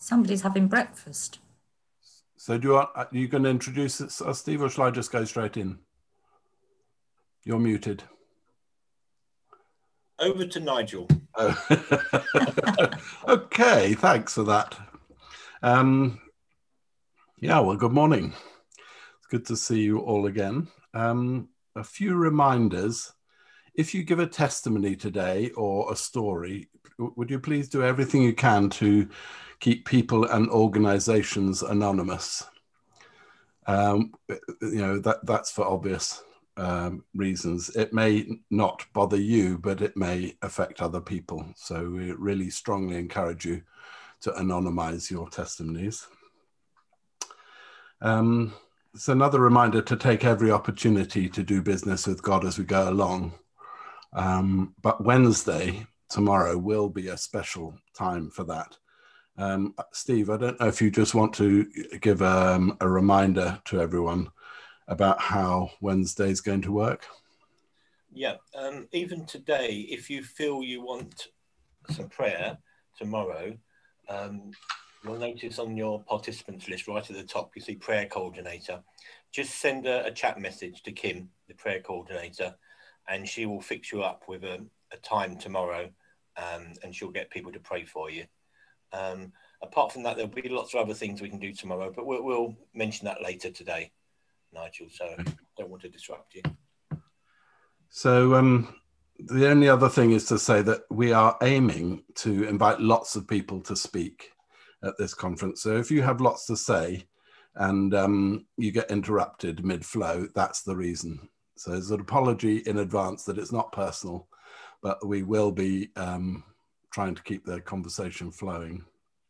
Somebody's having breakfast. So do you want, are you going to introduce us, Steve, or shall I just go straight in? You're muted. Over to Nigel. Oh. Okay, thanks for that. Yeah, well, good morning. It's good to see you all again. A few reminders. If you give a testimony today or a story, would you please do everything you can to keep people and organizations anonymous? You know, that's for obvious reasons. It may not bother you, but it may affect other people. So we really strongly encourage you to anonymize your testimonies. It's another reminder to take every opportunity to do business with God as we go along. But Wednesday, tomorrow, will be a special time for that. Steve, I don't know if you just want to give a reminder to everyone about how Wednesday is going to work. Yeah, even today, if you feel you want some prayer tomorrow, you'll notice on your participants list right at the top, you see prayer coordinator. Just send a chat message to Kim, the prayer coordinator, and she will fix you up with a time tomorrow, and she'll get people to pray for you. Apart from that, there'll be lots of other things we can do tomorrow, but we'll mention that later today, Nigel, so don't want to disrupt you. So the only other thing is to say that we are aiming to invite lots of people to speak at this conference. So if you have lots to say and you get interrupted mid-flow, that's the reason. So there's an apology in advance that it's not personal, but we will be trying to keep the conversation flowing.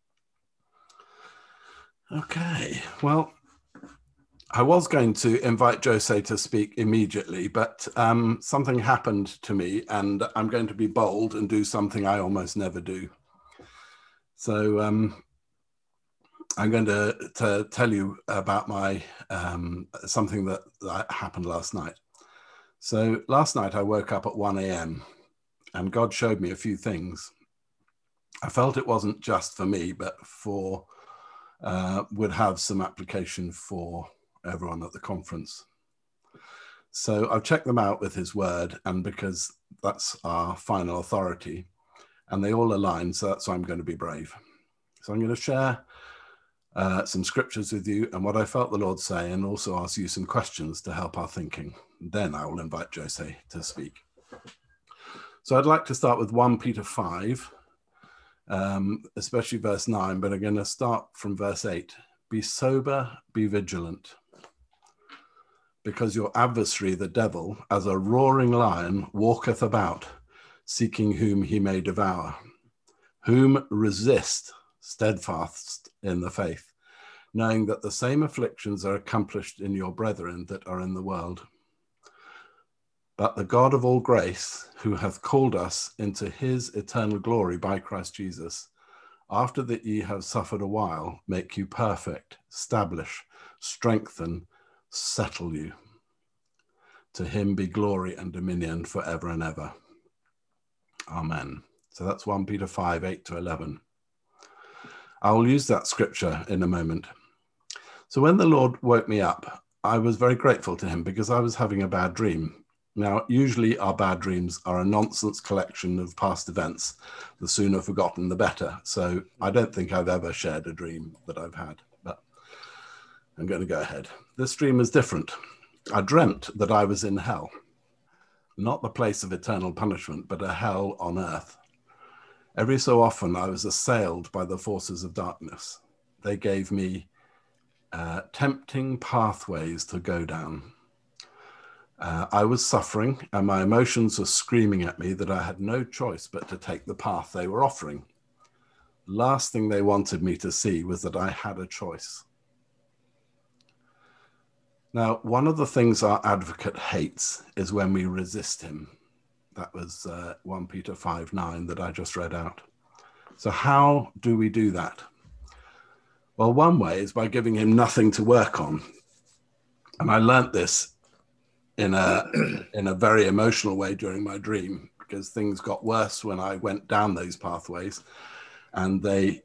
Okay, well, I was going to invite Jose to speak immediately, but something happened to me and I'm going to be bold and do something I almost never do. So I'm going to tell you about my something that happened last night. So last night I woke up at 1 a.m. and God showed me a few things. I felt it wasn't just for me, but for would have some application for everyone at the conference. So I've checked them out with his word, and because that's our final authority, and they all align, so that's why I'm going to be brave. So I'm going to share some scriptures with you and what I felt the Lord say, and also ask you some questions to help our thinking. Then I will invite Jose to speak. So I'd like to start with 1 Peter 5, especially verse 9, but I'm going to start from verse 8. Be sober, be vigilant, because your adversary, the devil, as a roaring lion, walketh about, seeking whom he may devour. Whom resist, steadfast in the faith, knowing that the same afflictions are accomplished in your brethren that are in the world. But the God of all grace, who hath called us into his eternal glory by Christ Jesus, after that ye have suffered a while, make you perfect, establish, strengthen, settle you. To him be glory and dominion forever and ever. Amen. So that's 1 Peter 5, 8 to 11. I will use that scripture in a moment. So when the Lord woke me up, I was very grateful to him because I was having a bad dream. Now, usually our bad dreams are a nonsense collection of past events. The sooner forgotten, the better. So I don't think I've ever shared a dream that I've had, but I'm going to go ahead. This dream is different. I dreamt that I was in hell, not the place of eternal punishment, but a hell on earth. Every so often I was assailed by the forces of darkness. They gave me tempting pathways to go down. I was suffering and my emotions were screaming at me that I had no choice but to take the path they were offering. Last thing they wanted me to see was that I had a choice. Now, one of the things our advocate hates is when we resist him. That was 1 Peter 5:9 that I just read out. So how do we do that? Well, one way is by giving him nothing to work on. And I learnt this in a very emotional way during my dream, because things got worse when I went down those pathways. and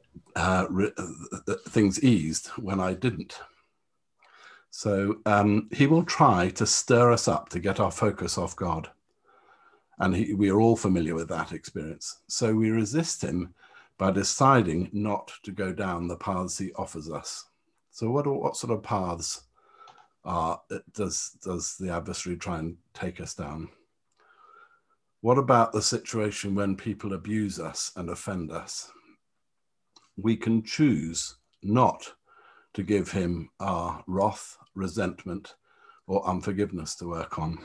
things eased when I didn't. So he will try to stir us up to get our focus off God. And we are all familiar with that experience. So we resist him by deciding not to go down the paths he offers us. So what sort of paths does the adversary try and take us down? What about the situation when people abuse us and offend us? We can choose not to give him our wrath, resentment, or unforgiveness to work on.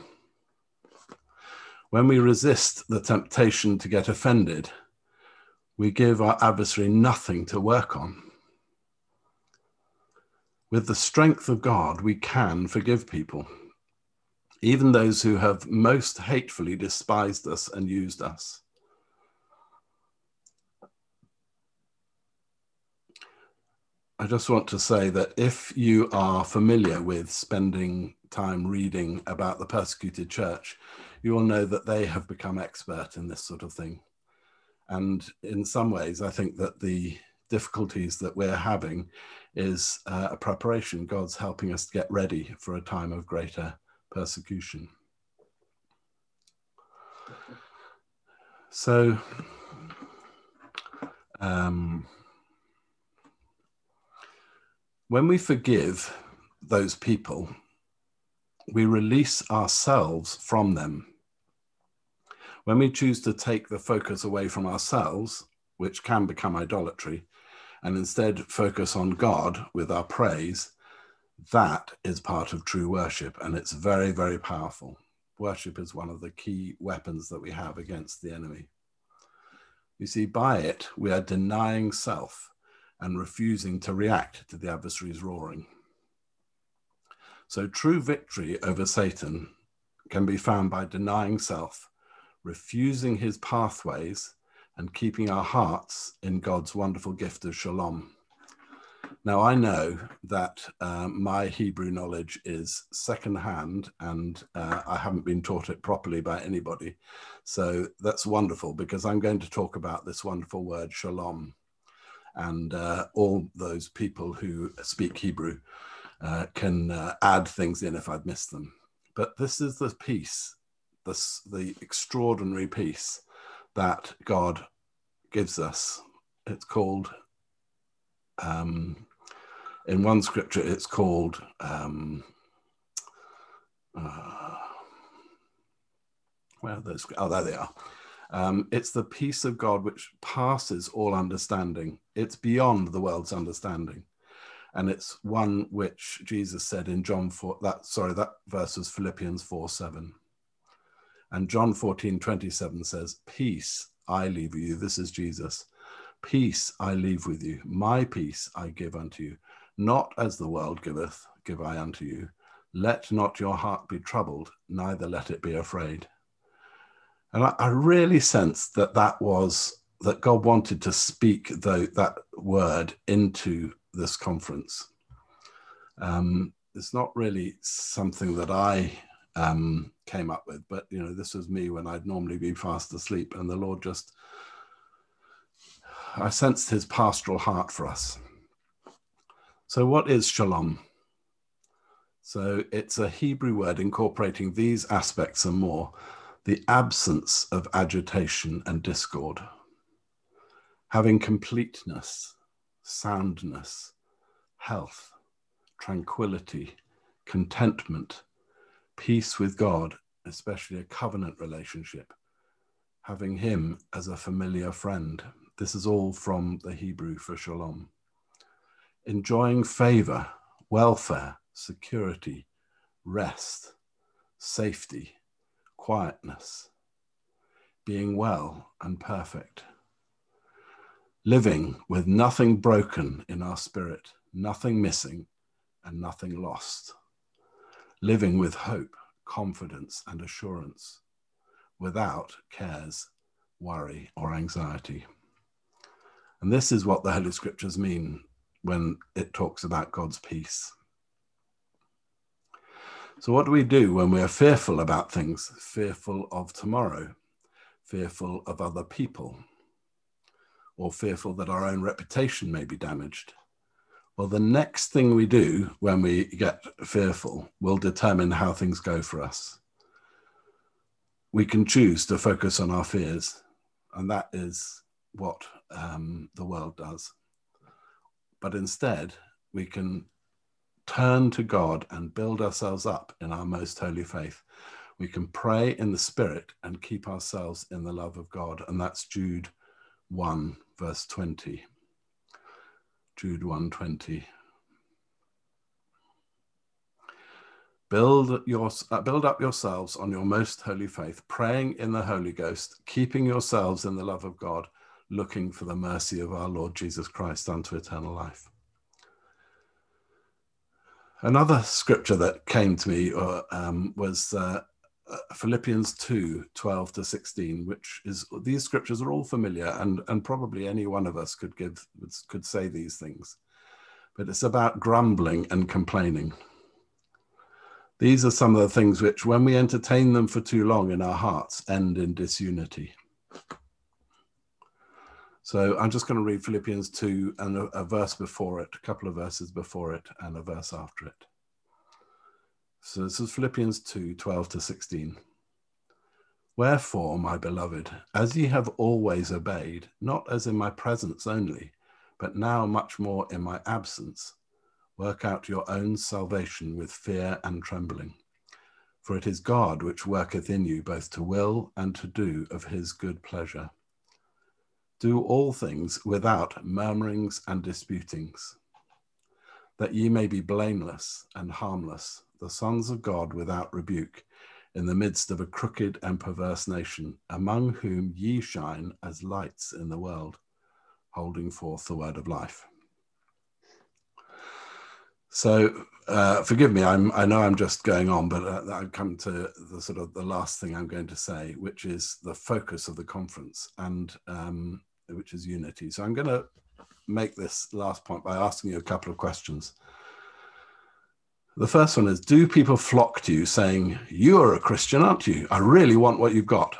When we resist the temptation to get offended, we give our adversary nothing to work on. With the strength of God, we can forgive people, even those who have most hatefully despised us and used us. I just want to say that if you are familiar with spending time reading about the persecuted church, you will know that they have become expert in this sort of thing. And in some ways, I think that the difficulties that we're having is a preparation. God's helping us get ready for a time of greater persecution. So, when we forgive those people, we release ourselves from them. When we choose to take the focus away from ourselves, which can become idolatry, and instead focus on God with our praise, that is part of true worship, and it's very, very powerful. Worship is one of the key weapons that we have against the enemy. You see, by it, we are denying self and refusing to react to the adversary's roaring. So true victory over Satan can be found by denying self, refusing his pathways, and keeping our hearts in God's wonderful gift of shalom. Now, I know that my Hebrew knowledge is secondhand, and I haven't been taught it properly by anybody. So that's wonderful, because I'm going to talk about this wonderful word shalom. And all those people who speak Hebrew can add things in if I've missed them. But this is the peace, the extraordinary peace that God gives us. It's called, in one scripture, it's called, there they are. It's the peace of God which passes all understanding. It's beyond the world's understanding. And it's one which Jesus said in John 4, that verse was Philippians 4:7. And John 14:27 says, peace I leave with you. This is Jesus. Peace I leave with you. My peace I give unto you. Not as the world giveth, give I unto you. Let not your heart be troubled, neither let it be afraid. And I really sensed that that God wanted to speak that word into this conference. It's not really something that I came up with, but this was me when I'd normally be fast asleep, and the Lord I sensed his pastoral heart for us. So what is shalom? So it's a Hebrew word incorporating these aspects and more: the absence of agitation and discord, having completeness, soundness, health, tranquility, contentment, peace with God, especially a covenant relationship, having him as a familiar friend. This is all from the Hebrew for shalom. Enjoying favor, welfare, security, rest, safety, quietness, being well and perfect, living with nothing broken in our spirit, nothing missing and nothing lost, living with hope, confidence and assurance, without cares, worry or anxiety. And this is what the Holy Scriptures mean when it talks about God's peace. So what do we do when we're fearful about things, fearful of tomorrow, fearful of other people? or fearful that our own reputation may be damaged. Well, the next thing we do when we get fearful will determine how things go for us. We can choose to focus on our fears, and that is what the world does. But instead, we can turn to God and build ourselves up in our most holy faith. We can pray in the Spirit and keep ourselves in the love of God. And that's Jude 1, verse 20. Jude 1:20. Build up yourselves on your most holy faith, praying in the Holy Ghost, keeping yourselves in the love of God, looking for the mercy of our Lord Jesus Christ unto eternal life. Another scripture that came to me was Philippians 2:12 to 16, which is, these scriptures are all familiar, and probably any one of us could say these things, but it's about grumbling and complaining. These are some of the things which, when we entertain them for too long in our hearts, end in disunity. So I'm just going to read Philippians 2 and a verse before it, a couple of verses before it, and a verse after it. So this is Philippians 2:12 to 16. Wherefore, my beloved, as ye have always obeyed, not as in my presence only, but now much more in my absence, work out your own salvation with fear and trembling. For it is God which worketh in you both to will and to do of his good pleasure. Do all things without murmurings and disputings, that ye may be blameless and harmless, the sons of God without rebuke, in the midst of a crooked and perverse nation, among whom ye shine as lights in the world, holding forth the word of life. So forgive me, I know I'm just going on, but I've come to the sort of the last thing I'm going to say, which is the focus of the conference, and which is unity. So I'm going to make this last point by asking you a couple of questions. The first one is, do people flock to you saying, you are a Christian, aren't you? I really want what you've got.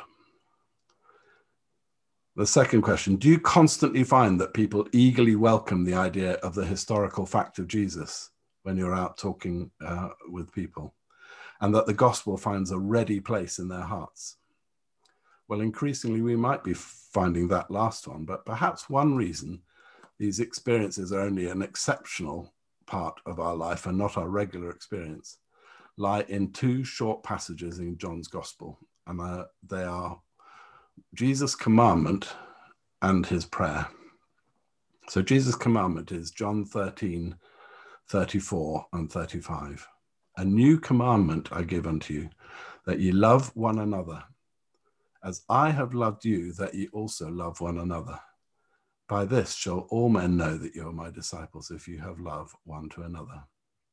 The second question, do you constantly find that people eagerly welcome the idea of the historical fact of Jesus when you're out talking with people, and that the gospel finds a ready place in their hearts? Well, increasingly we might be finding that last one, but perhaps one reason these experiences are only an exceptional part of our life and not our regular experience lie in two short passages in John's gospel, and they are Jesus' commandment and his prayer. So Jesus' commandment is John 13:34 and 35. A new commandment I give unto you, that ye love one another, as I have loved you, that ye also love one another. By this shall all men know that you are my disciples, if you have love one to another.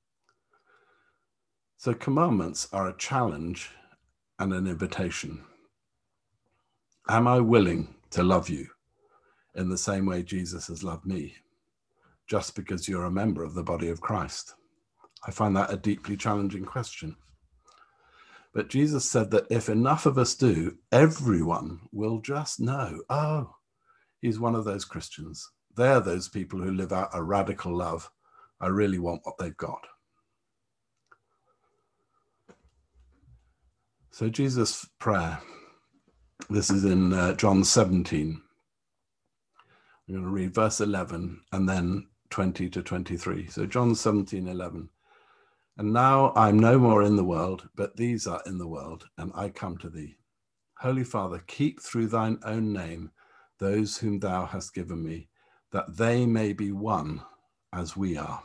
So commandments are a challenge and an invitation. Am I willing to love you in the same way Jesus has loved me, just because you're a member of the body of Christ? I find that a deeply challenging question. But Jesus said that if enough of us do, everyone will just know, oh, he's one of those Christians. They're those people who live out a radical love. I really want what they've got. So Jesus' prayer, this is in John 17. I'm going to read verse 11 and then 20 to 23. So John 17:11. And now I'm no more in the world, but these are in the world, and I come to thee. Holy Father, keep through thine own name those whom thou hast given me, that they may be one as we are.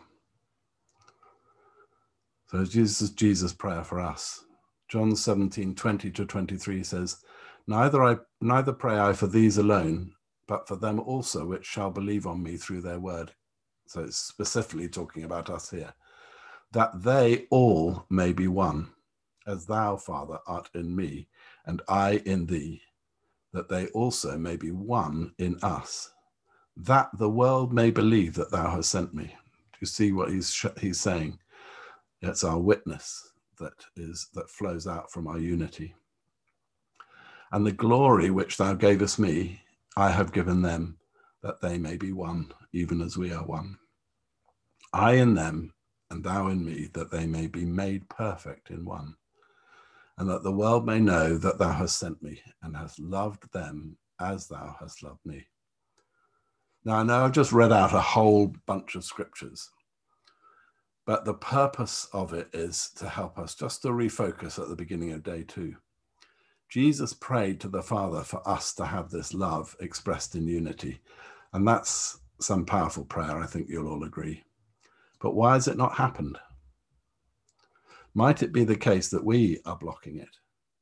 So Jesus' prayer for us. John 17:20 to 23 says, Neither pray I for these alone, but for them also which shall believe on me through their word. So it's specifically talking about us here. That they all may be one, as thou, Father, art in me, and I in thee, that they also may be one in us, that the world may believe that thou hast sent me. Do you see what he's saying? It's our witness that flows out from our unity. And the glory which thou gavest me, I have given them, that they may be one, even as we are one. I in them, and thou in me, that they may be made perfect in one, and that the world may know that thou hast sent me, and hast loved them as thou hast loved me. Now, I know I've just read out a whole bunch of scriptures, but the purpose of it is to help us just to refocus at the beginning of day 2. Jesus prayed to the Father for us to have this love expressed in unity. And that's some powerful prayer, I think you'll all agree. But why has it not happened? Might it be the case that we are blocking it?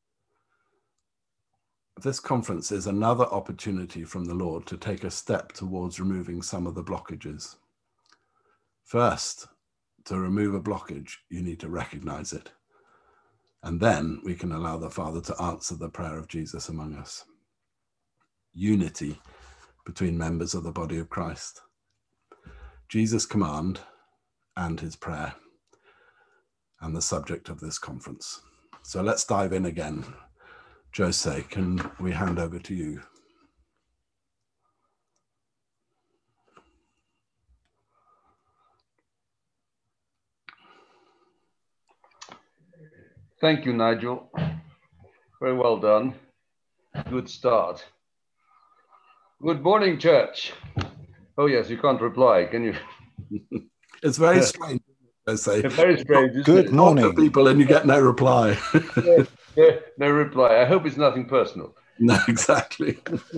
This conference is another opportunity from the Lord to take a step towards removing some of the blockages. First, to remove a blockage, you need to recognize it. And then we can allow the Father to answer the prayer of Jesus among us. Unity between members of the body of Christ. Jesus' command and his prayer, and the subject of this conference. So let's dive in again. Jose, can we hand over to you? Thank you, Nigel. Very well done. Good start. Good morning, church. Oh, yes, you can't reply, can you? It's very strange, Jose. Very strange, isn't Good it? morning. Talk to people and you get no reply. No reply. I hope it's nothing personal. No, exactly.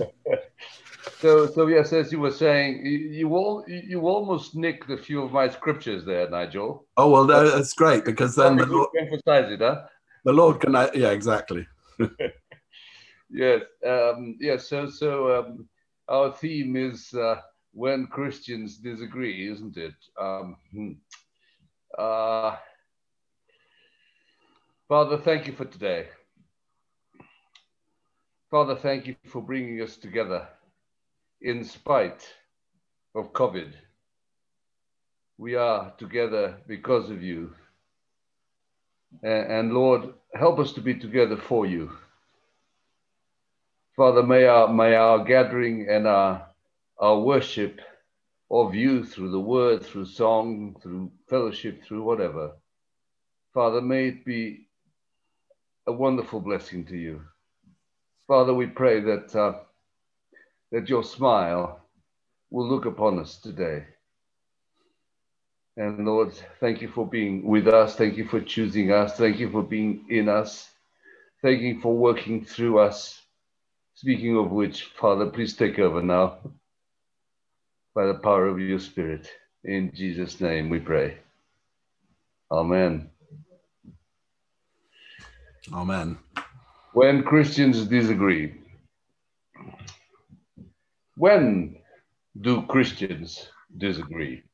So yes, as you were saying, you almost nicked a few of my scriptures there, Nigel. Oh, well, no, that's great, because then the Lord, emphasize it, huh? the Lord can, yeah, exactly. Yes, yes. So our theme is when Christians disagree, isn't it? Father, thank you for today. Father, thank you for bringing us together in spite of COVID. We are together because of you. And Lord, help us to be together for you. Father, may our gathering and our worship of you through the word, through song, through fellowship, through whatever, Father, may it be a wonderful blessing to you. Father, we pray that your smile will look upon us today. And Lord, thank you for being with us. Thank you for choosing us. Thank you for being in us. Thank you for working through us. Speaking of which, Father, please take over now by the power of your Spirit. In Jesus' name we pray. Amen. Amen. When Christians disagree. When do Christians disagree?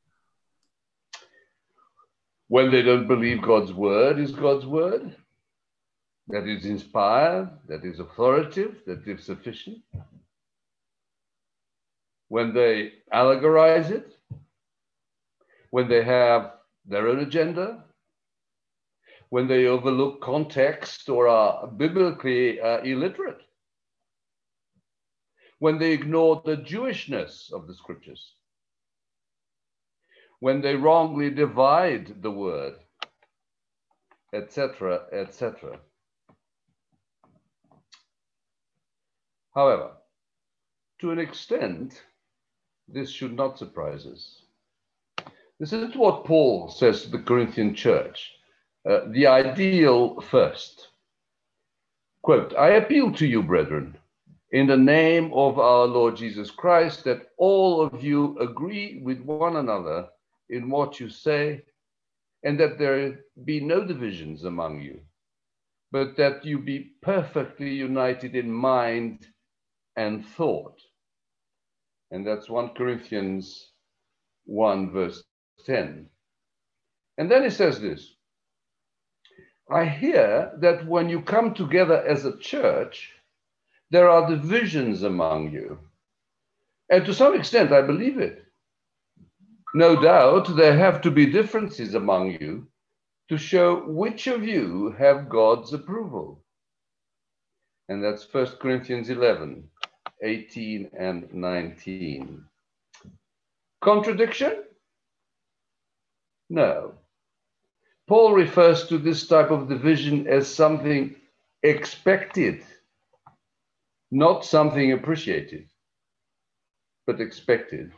When they don't believe God's word is God's word, that is inspired, that is authoritative, that is sufficient. When they allegorize it, when they have their own agenda, when they overlook context or are biblically illiterate, when they ignore the Jewishness of the scriptures, when they wrongly divide the word, etc., etc. However, to an extent, this should not surprise us. This is what Paul says to the Corinthian church. The ideal first. Quote, I appeal to you, brethren, in the name of our Lord Jesus Christ, that all of you agree with one another in what you say, and that there be no divisions among you, but that you be perfectly united in mind and thought. And that's 1 Corinthians 1, verse 10. And then he says this, I hear that when you come together as a church, there are divisions among you. And to some extent, I believe it. No doubt there have to be differences among you to show which of you have God's approval. And that's 1 Corinthians 11, 18 and 19. Contradiction? No. Paul refers to this type of division as something expected, not something appreciated, but expected.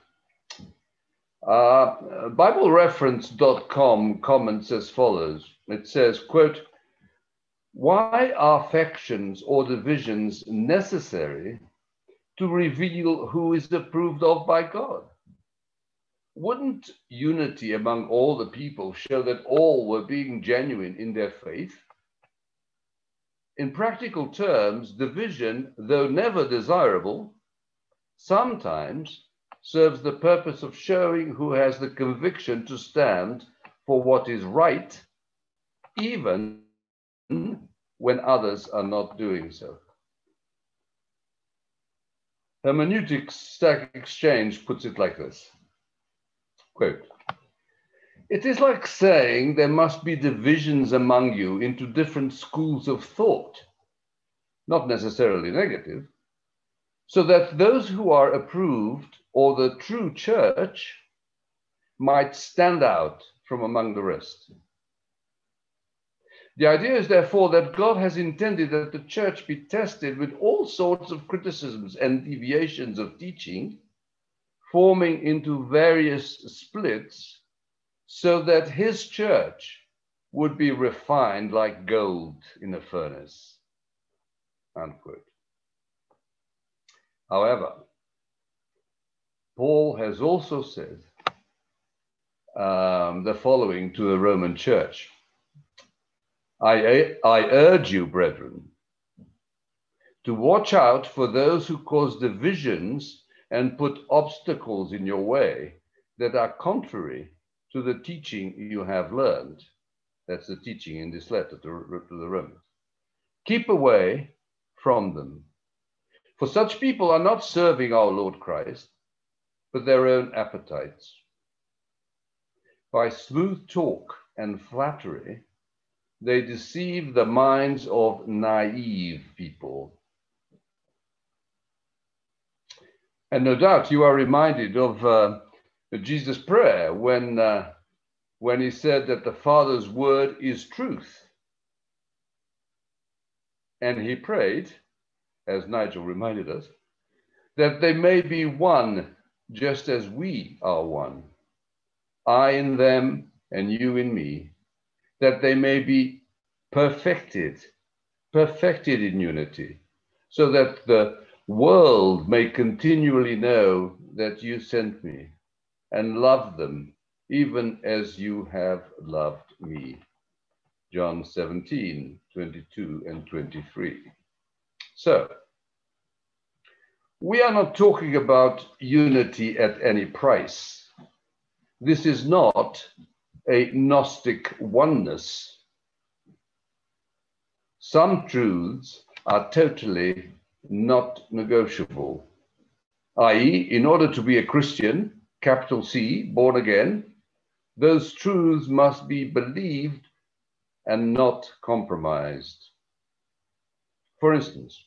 BibleReference.com comments as follows. It says, quote, "Why are factions or divisions necessary to reveal who is approved of by God? Wouldn't unity among all the people show that all were being genuine in their faith? In practical terms, division, though never desirable, sometimes serves the purpose of showing who has the conviction to stand for what is right, even when others are not doing so." Hermeneutics Stack Exchange puts it like this, quote, "It is like saying there must be divisions among you into different schools of thought, not necessarily negative, so that those who are approved or the true church might stand out from among the rest. The idea is therefore that God has intended that the church be tested with all sorts of criticisms and deviations of teaching, forming into various splits, so that his church would be refined like gold in a furnace." Unquote. However, Paul has also said the following to the Roman church: I urge you, brethren, to watch out for those who cause divisions and put obstacles in your way that are contrary to the teaching you have learned. That's the teaching in this letter to the Romans. Keep away from them. For such people are not serving our Lord Christ, but their own appetites. By smooth talk and flattery, they deceive the minds of naive people. And no doubt you are reminded of Jesus' prayer when he said that the Father's word is truth. And he prayed, as Nigel reminded us, that they may be one just as we are one, I in them and you in me, that they may be perfected in unity, so that the world may continually know that you sent me and love them even as you have loved me. John 17, 22 and 23. So, we are not talking about unity at any price. This is not a Gnostic oneness. Some truths are totally not negotiable, i.e., in order to be a Christian, capital C, born again, those truths must be believed and not compromised. For instance,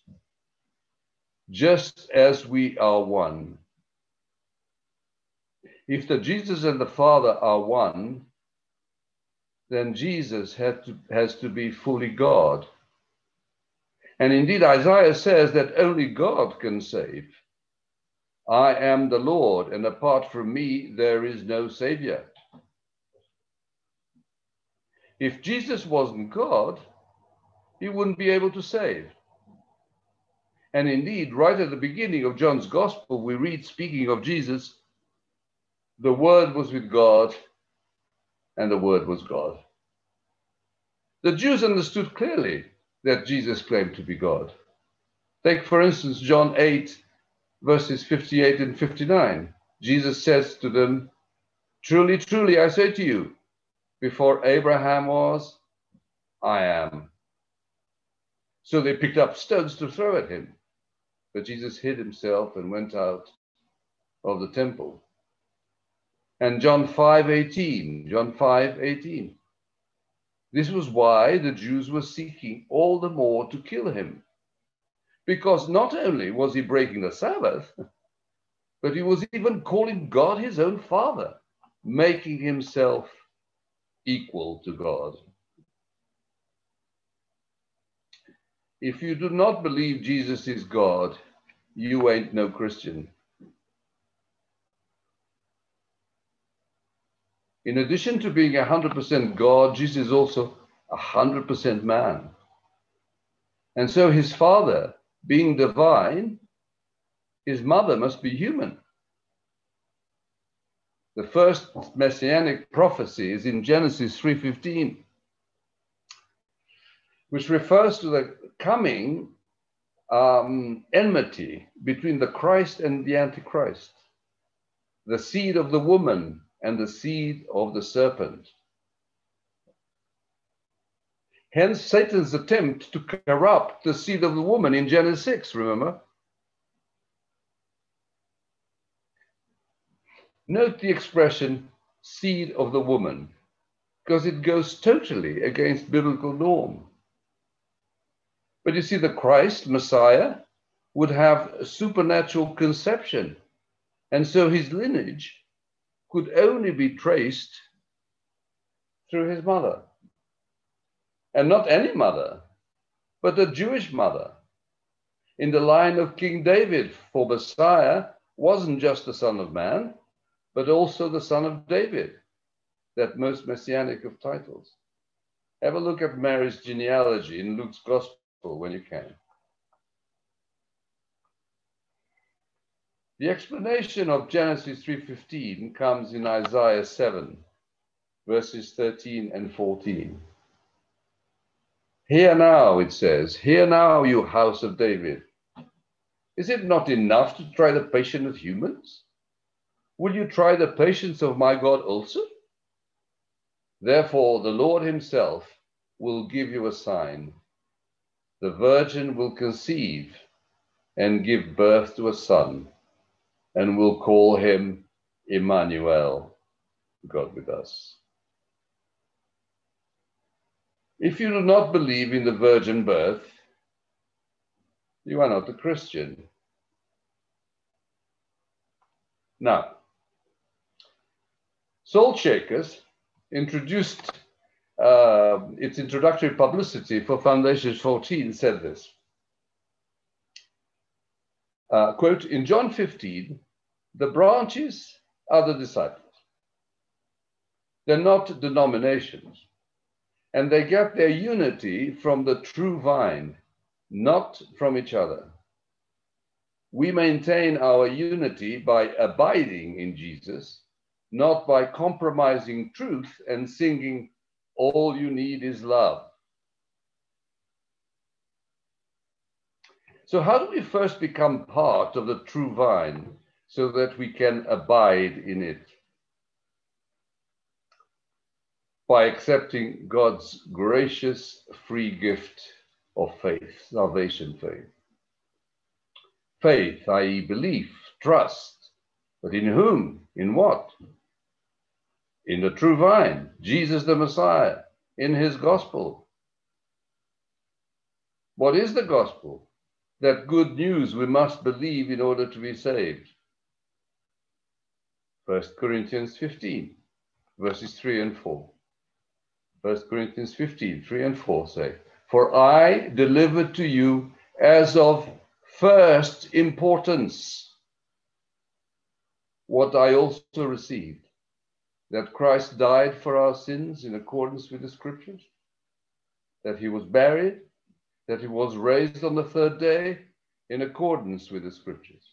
just as we are one, if the Jesus and the Father are one, then Jesus has to be fully God. And indeed, Isaiah says that only God can save. I am the Lord, and apart from me, there is no Savior. If Jesus wasn't God, he wouldn't be able to save. And indeed, right at the beginning of John's Gospel, we read, speaking of Jesus, the Word was with God, and the Word was God. The Jews understood clearly that Jesus claimed to be God. Take, for instance, John 8, verses 58 and 59. Jesus says to them, "Truly, truly, I say to you, before Abraham was, I am." So they picked up stones to throw at him. But Jesus hid himself and went out of the temple. And John 5:18. This was why the Jews were seeking all the more to kill him. Because not only was he breaking the Sabbath, but he was even calling God his own Father, making himself equal to God. If you do not believe Jesus is God, you ain't no Christian. In addition to being 100% God, Jesus is also 100% man. And so his father, being divine, his mother must be human. The first messianic prophecy is in Genesis 3:15, which refers to the coming enmity between the Christ and the Antichrist, the seed of the woman and the seed of the serpent. Hence Satan's attempt to corrupt the seed of the woman in Genesis 6, remember? Note the expression seed of the woman, because it goes totally against biblical norm. But you see, the Christ, Messiah, would have a supernatural conception, and so his lineage could only be traced through his mother. And not any mother, but a Jewish mother. In the line of King David, for Messiah wasn't just the son of man, but also the son of David, that most messianic of titles. Have a look at Mary's genealogy in Luke's Gospel when you can. The explanation of Genesis 3:15 comes in Isaiah 7, verses 13 and 14. Hear now, it says, hear now, you house of David. Is it not enough to try the patience of humans? Will you try the patience of my God also? Therefore, the Lord himself will give you a sign. The virgin will conceive and give birth to a son, and will call him Emmanuel, God with us. If you do not believe in the virgin birth, you are not a Christian. Now, Salt Shakers introduced its introductory publicity for Foundations 14 said this. Quote, in John 15, the branches are the disciples. They're not denominations. And they get their unity from the true vine, not from each other. We maintain our unity by abiding in Jesus, not by compromising truth and singing, all you need is love. So how do we first become part of the true vine so that we can abide in it? By accepting God's gracious free gift of faith, salvation faith. Faith, i.e. belief, trust, but in whom? In what? In the true vine, Jesus the Messiah, in his gospel. What is the gospel? That good news we must believe in order to be saved. 1 Corinthians 15, verses 3 and 4. 1 Corinthians 15, 3 and 4 say, for I delivered to you as of first importance what I also received, that Christ died for our sins in accordance with the scriptures, that he was buried, that he was raised on the third day in accordance with the scriptures.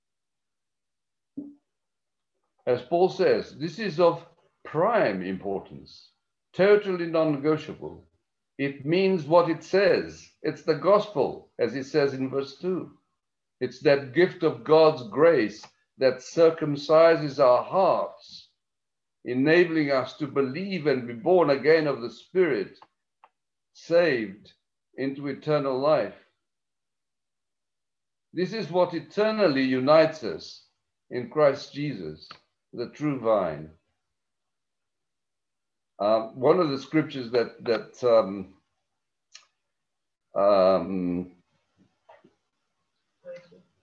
As Paul says, this is of prime importance, totally non-negotiable. It means what it says. It's the gospel, as it says in verse 2. It's that gift of God's grace that circumcises our hearts, enabling us to believe and be born again of the Spirit, saved into eternal life. This is what eternally unites us in Christ Jesus, the true vine. One of the scriptures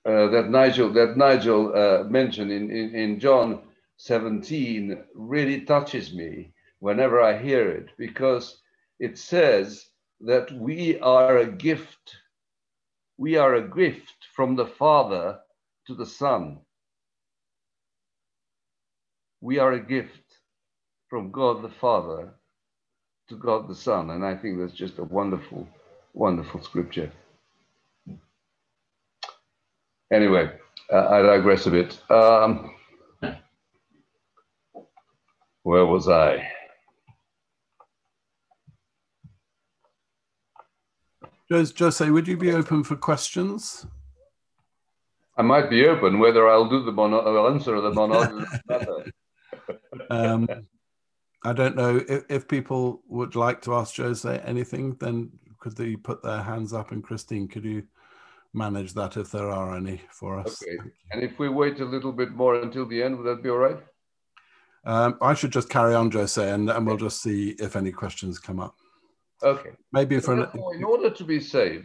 that Nigel mentioned in John 17 really touches me whenever I hear it, because it says that we are a gift. We are a gift from the Father to the Son. We are a gift from God the Father to God the Son. And I think that's just a wonderful, wonderful scripture. Anyway, I digress a bit. Where was I? Jose, would you be open for questions? I might be open. Whether I'll do them or not, I'll answer them or not, doesn't matter. I don't know if people would like to ask Jose anything, then could they put their hands up? And Christine, could you manage that if there are any for us? Okay. And if we wait a little bit more until the end, would that be all right? I should just carry on, Jose, and we'll just see if any questions come up. Okay. Maybe in order to be saved,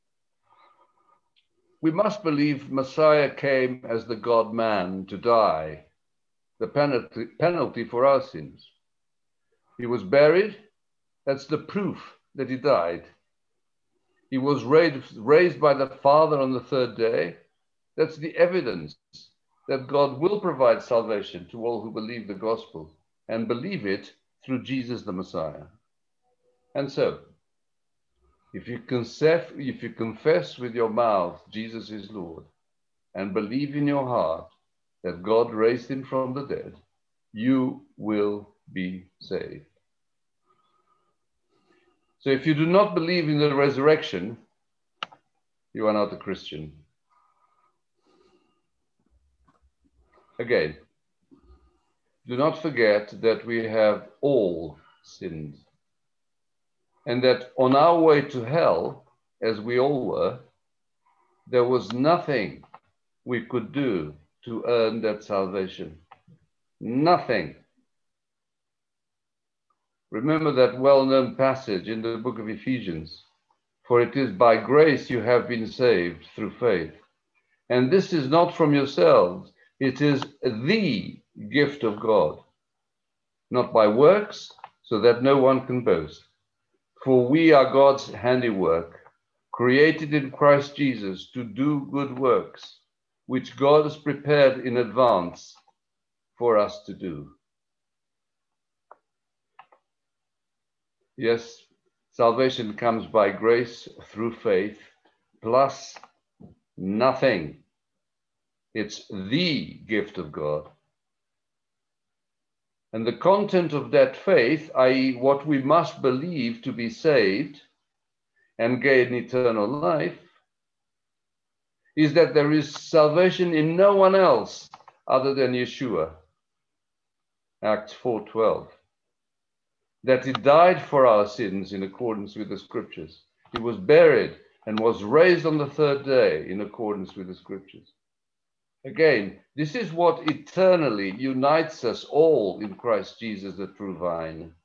we must believe Messiah came as the God-man to die, the penalty for our sins. He was buried. That's the proof that he died. He was raised by the Father on the third day. That's the evidence that God will provide salvation to all who believe the gospel and believe it through Jesus the Messiah. And so, if you confess with your mouth Jesus is Lord and believe in your heart that God raised him from the dead, you will be saved. So if you do not believe in the resurrection, you are not a Christian. Again, do not forget that we have all sinned, and that on our way to hell, as we all were, there was nothing we could do to earn that salvation. Nothing. Remember that well-known passage in the book of Ephesians, for it is by grace you have been saved through faith. And this is not from yourselves, it is the gift of God, not by works, so that no one can boast. For we are God's handiwork, created in Christ Jesus to do good works, which God has prepared in advance for us to do. Yes, salvation comes by grace through faith, plus nothing. It's the gift of God. And the content of that faith, i.e., what we must believe to be saved and gain eternal life, is that there is salvation in no one else other than Yeshua. Acts 4:12. That he died for our sins in accordance with the scriptures. He was buried and was raised on the third day in accordance with the scriptures. Again, this is what eternally unites us all in Christ Jesus, the true vine.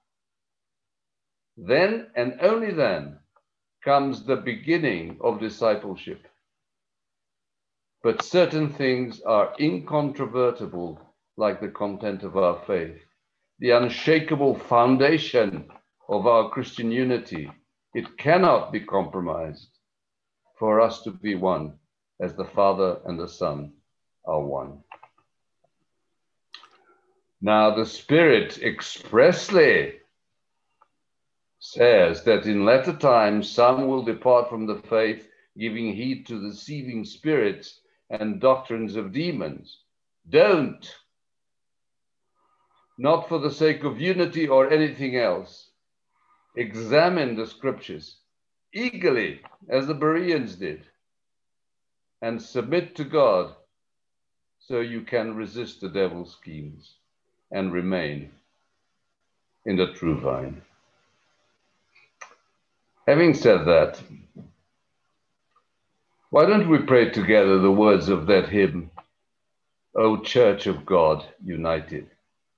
Then and only then comes the beginning of discipleship. But certain things are incontrovertible, like the content of our faith, the unshakable foundation of our Christian unity. It cannot be compromised for us to be one, as the Father and the Son are one. Now, the Spirit expressly says that in latter times some will depart from the faith, giving heed to deceiving spirits and doctrines of demons. Don't. Not for the sake of unity or anything else. Examine the scriptures eagerly, as the Bereans did, and submit to God, so you can resist the devil's schemes and remain in the true vine. Having said that, why don't we pray together the words of that hymn, O Church of God United?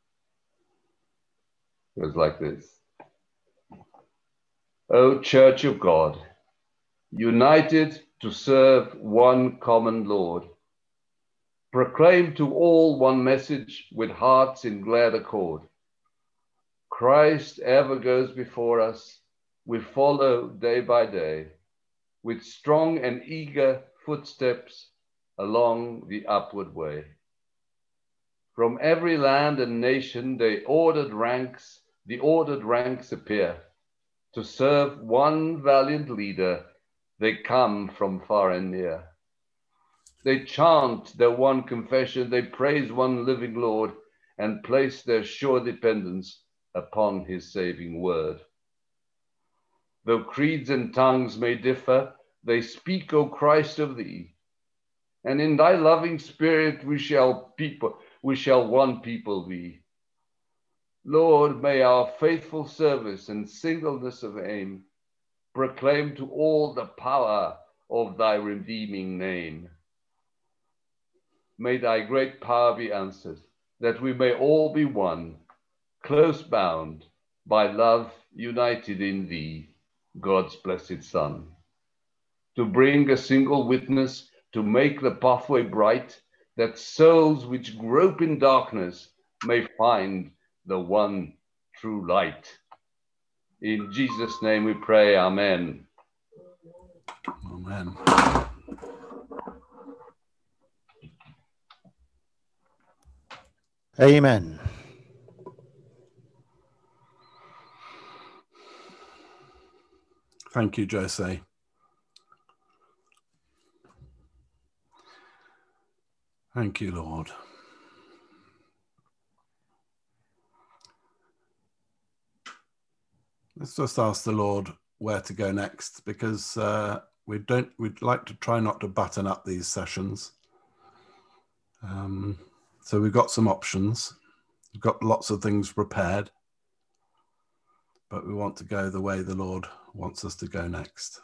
It goes like this. O Church of God, united to serve one common Lord. Proclaim to all one message with hearts in glad accord. Christ ever goes before us. We follow day by day with strong and eager footsteps along the upward way. From every land and nation, the ordered ranks appear. To serve one valiant leader, they come from far and near. They chant their one confession, they praise one living Lord, and place their sure dependence upon his saving word. Though creeds and tongues may differ, they speak, O Christ, of thee. And in thy loving spirit we shall one people be. Lord, may our faithful service and singleness of aim proclaim to all the power of thy redeeming name. May thy great power be answered, that we may all be one, close bound by love united in thee, God's blessed Son. To bring a single witness, to make the pathway bright, that souls which grope in darkness may find the one true light. In Jesus' name we pray, amen. Amen. Amen. Thank you, Jose. Thank you, Lord. Let's just ask the Lord where to go next, because we'd like to try not to button up these sessions. So we've got some options. We've got lots of things prepared, but we want to go the way the Lord wants us to go next.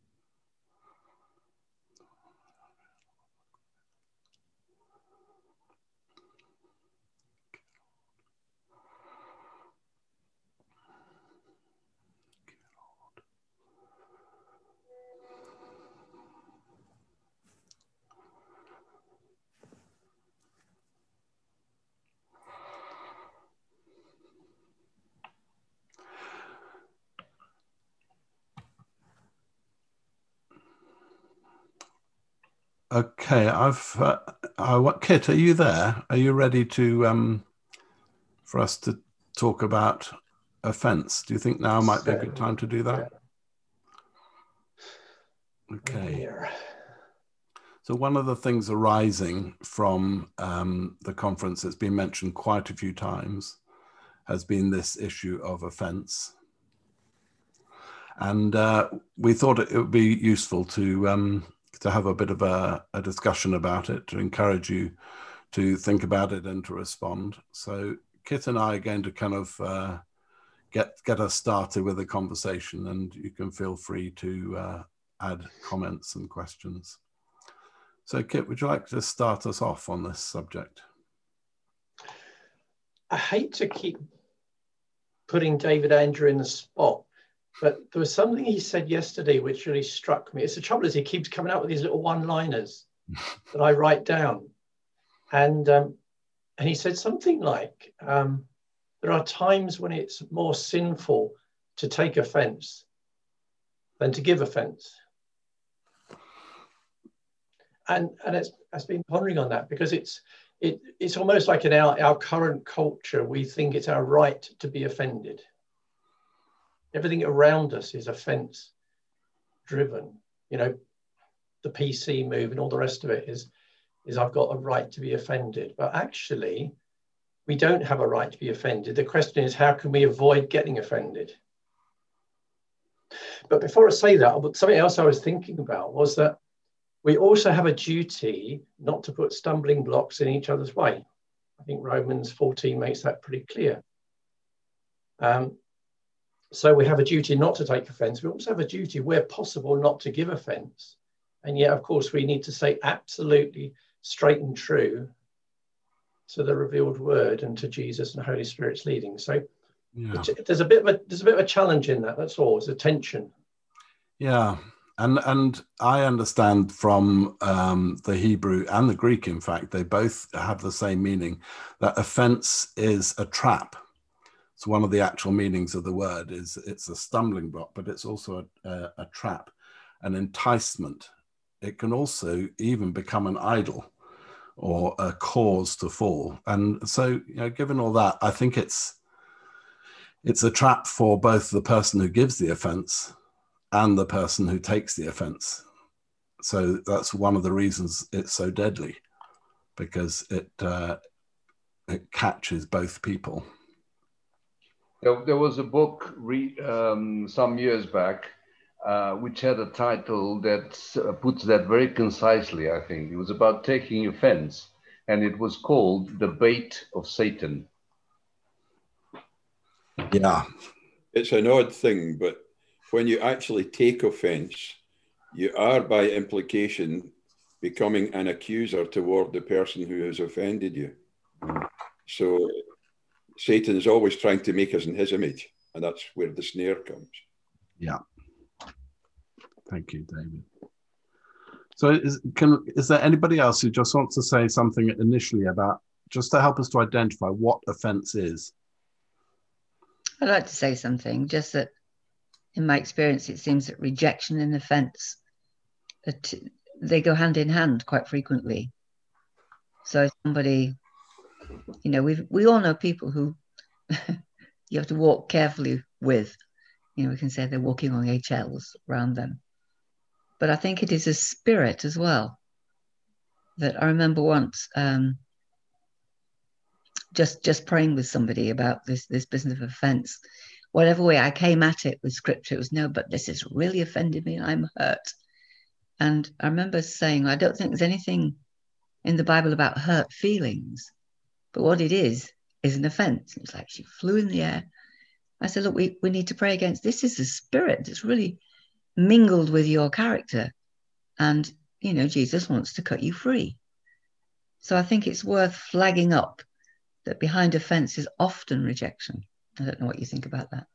Okay, Kit, are you there? Are you ready to for us to talk about offence? Do you think now might be a good time to do that? Okay. So one of the things arising from the conference that's been mentioned quite a few times has been this issue of offence. And we thought it would be useful to have a bit of a discussion about it, to encourage you to think about it and to respond. So Kit and I are going to kind of get us started with a conversation, and you can feel free to add comments and questions. So Kit, would you like to start us off on this subject? I hate to keep putting David Andrew in the spot, but there was something he said yesterday which really struck me. It's the trouble is he keeps coming out with these little one-liners that I write down. And he said something like, there are times when it's more sinful to take offence than to give offence. And it's been pondering on that, because it's almost like in our current culture, we think it's our right to be offended. Everything around us is offence driven. You know, the PC move and all the rest of it is I've got a right to be offended. But actually, we don't have a right to be offended. The question is, how can we avoid getting offended? But before I say that, something else I was thinking about was that we also have a duty not to put stumbling blocks in each other's way. I think Romans 14 makes that pretty clear. So we have a duty not to take offence. We also have a duty, where possible, not to give offence. And yet, of course, we need to stay absolutely straight and true to the revealed word and to Jesus and the Holy Spirit's leading. So yeah, there's a bit of a challenge in that. That's all. It's a tension. Yeah, And I understand from the Hebrew and the Greek, in fact, they both have the same meaning, that offense is a trap. So one of the actual meanings of the word is it's a stumbling block, but it's also a trap, an enticement. It can also even become an idol or a cause to fall. And so, given all that, I think it's a trap for both the person who gives the offense and the person who takes the offense. So that's one of the reasons it's so deadly, because it catches both people. There was a book some years back which had a title that puts that very concisely, I think. It was about taking offense, and it was called The Bait of Satan. Yeah. It's an odd thing, but when you actually take offense, you are by implication becoming an accuser toward the person who has offended you. So Satan is always trying to make us in his image, and that's where the snare comes. Yeah. Thank you, David. So is there anybody else who just wants to say something initially about, just to help us to identify what offense is? I'd like to say something, just that in my experience, it seems that rejection and offense, they go hand in hand quite frequently. So somebody, we all know people who you have to walk carefully with. We can say they're walking on HLs around them. But I think it is a spirit as well. That I remember once just praying with somebody about this business of offense. Whatever way I came at it with scripture, it was, no, but this has really offended me and I'm hurt. And I remember saying, I don't think there's anything in the Bible about hurt feelings, but what it is an offense. It's like she flew in the air. I said, look, we need to pray against this. Is a spirit that's really mingled with your character. And, Jesus wants to cut you free. So I think it's worth flagging up that behind offense is often rejection. I don't know what you think about that.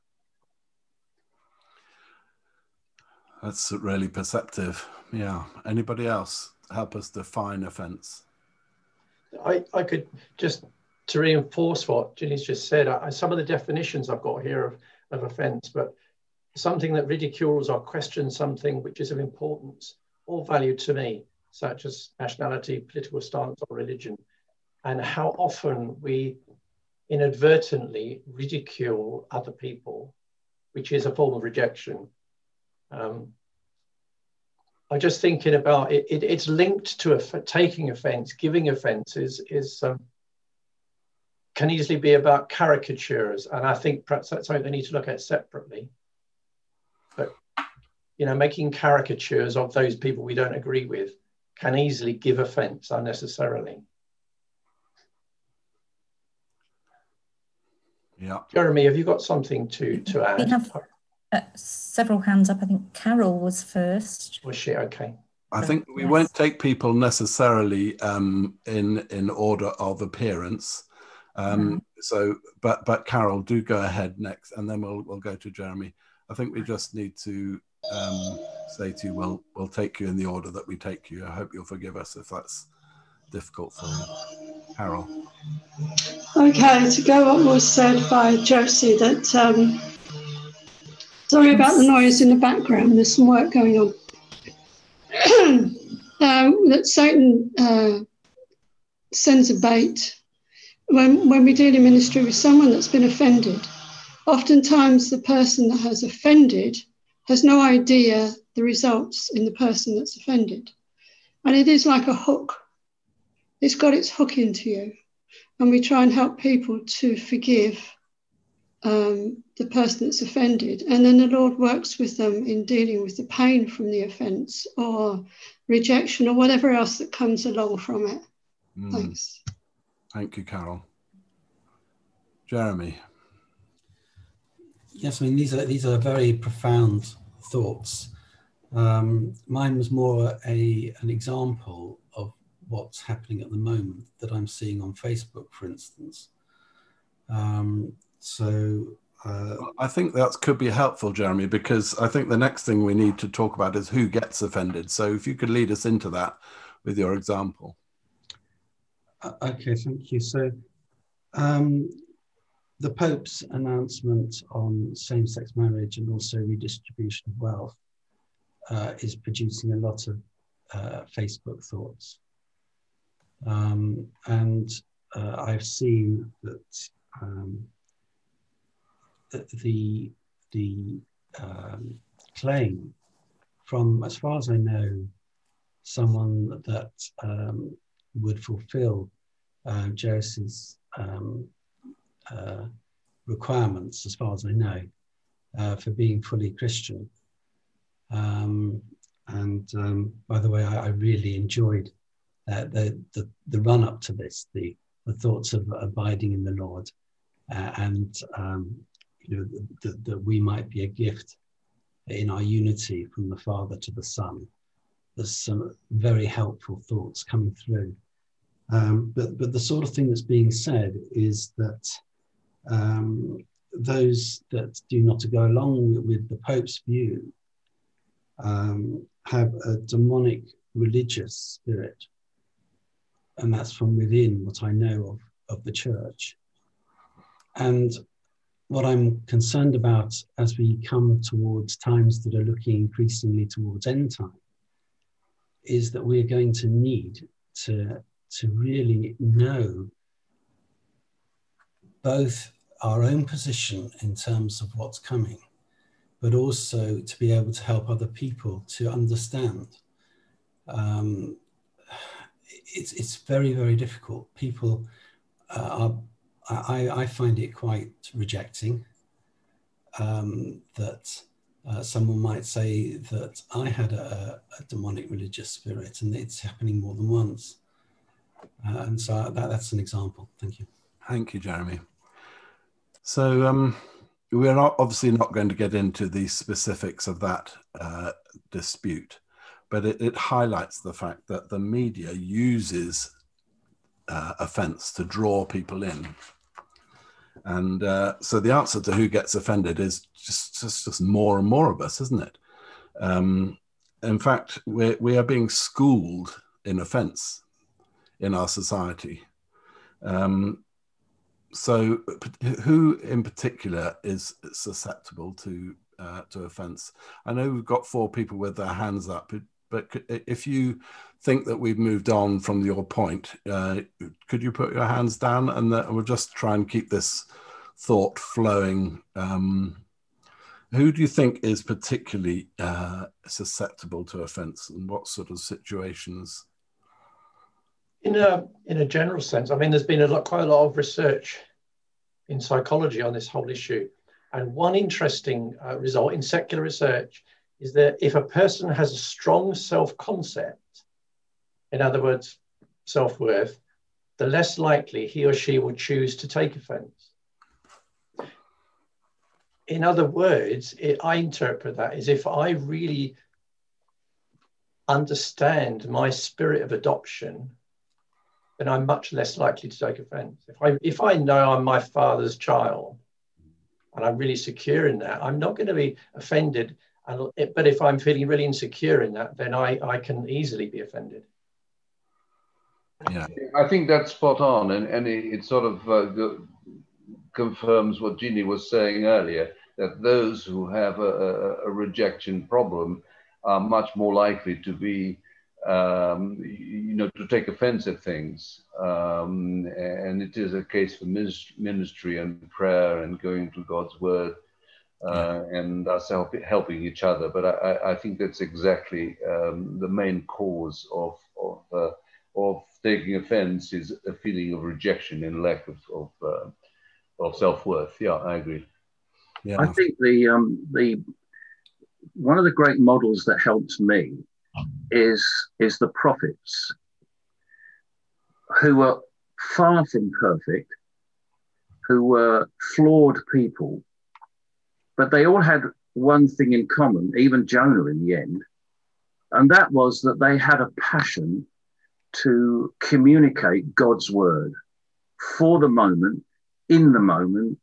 That's really perceptive. Yeah. Anybody else help us define offense? I could just, to reinforce what Ginny's just said, some of the definitions I've got here of offense, but something that ridicules or questions something which is of importance or value to me, such as nationality, political stance, or religion, and how often we inadvertently ridicule other people, which is a form of rejection. I'm just thinking about it. It's linked to taking offence. Giving offence can easily be about caricatures, and I think perhaps that's something they need to look at separately. But making caricatures of those people we don't agree with can easily give offence unnecessarily. Yeah. Jeremy, have you got something to add? We have several hands up. I think Carol was first. Was she? Okay. I think we won't take people necessarily in order of appearance. But Carol, do go ahead next, and then we'll go to Jeremy. I think we just need to say to you, we'll take you in the order that we take you. I hope you'll forgive us if that's difficult for you. Carol. Okay, to go on what was said by Josie, that sorry about the noise in the background, there's some work going on. That Satan sends a bait. When we deal in ministry with someone that's been offended, oftentimes the person that has offended has no idea the results in the person that's offended. And it is like a hook. It's got its hook into you. And we try and help people to forgive the person that's offended. And then the Lord works with them in dealing with the pain from the offence or rejection or whatever else that comes along from it. Thanks. Thank you, Carol. Jeremy. Yes, I mean, these are very profound thoughts. Mine was more an example of what's happening at the moment that I'm seeing on Facebook, for instance. So I think that could be helpful, Jeremy, because I think the next thing we need to talk about is who gets offended. So if you could lead us into that with your example. Okay, thank you. So the Pope's announcement on same-sex marriage and also redistribution of wealth is producing a lot of Facebook thoughts. And I've seen that the claim from, as far as I know, someone that would fulfill Jairus's requirements, as far as I know, for being fully Christian. And by the way, I really enjoyed the run up to this, the thoughts of abiding in the Lord, and you know, that we might be a gift in our unity from the Father to the Son. There's some very helpful thoughts coming through. But the sort of thing that's being said is that those that do not go along with the Pope's view have a demonic religious spirit. And that's from within what I know of the church. And what I'm concerned about as we come towards times that are looking increasingly towards end time is that we're going to need to really know both our own position in terms of what's coming, but also to be able to help other people to understand. It's very, very difficult. People I find it quite rejecting that someone might say that I had a demonic religious spirit, and it's happening more than once. And so that's an example. Thank you. Thank you, Jeremy. So we're obviously not going to get into the specifics of that dispute, but it highlights the fact that the media uses offence to draw people in. And so the answer to who gets offended is just more and more of us, isn't it? In fact, we are being schooled in offence in our society. So who in particular is susceptible to offence? I know we've got 4 people with their hands up, but if you think that we've moved on from your point, could you put your hands down, and we'll just try and keep this thought flowing. Who do you think is particularly susceptible to offence, and what sort of situations? In a general sense, I mean, there's been quite a lot of research in psychology on this whole issue. And one interesting result in secular research is that if a person has a strong self-concept, in other words, self-worth, the less likely he or she will choose to take offence. In other words, I interpret that as if I really understand my spirit of adoption, then I'm much less likely to take offence. If I know I'm my Father's child and I'm really secure in that, I'm not going to be offended. But if I'm feeling really insecure in that, then I can easily be offended. Yeah, I think that's spot on, and it sort of confirms what Ginny was saying earlier, that those who have a rejection problem are much more likely to be, to take offense at things. And it is a case for ministry and prayer and going to God's word and us helping each other. But I think that's exactly the main cause of taking offense is a feeling of rejection and lack of self-worth. Yeah, I agree. Yeah. I think the one of the great models that helps me is the prophets, who were far from perfect, who were flawed people, but they all had one thing in common, even Jonah in the end, and that was that they had a passion to communicate God's word for the moment, in the moment,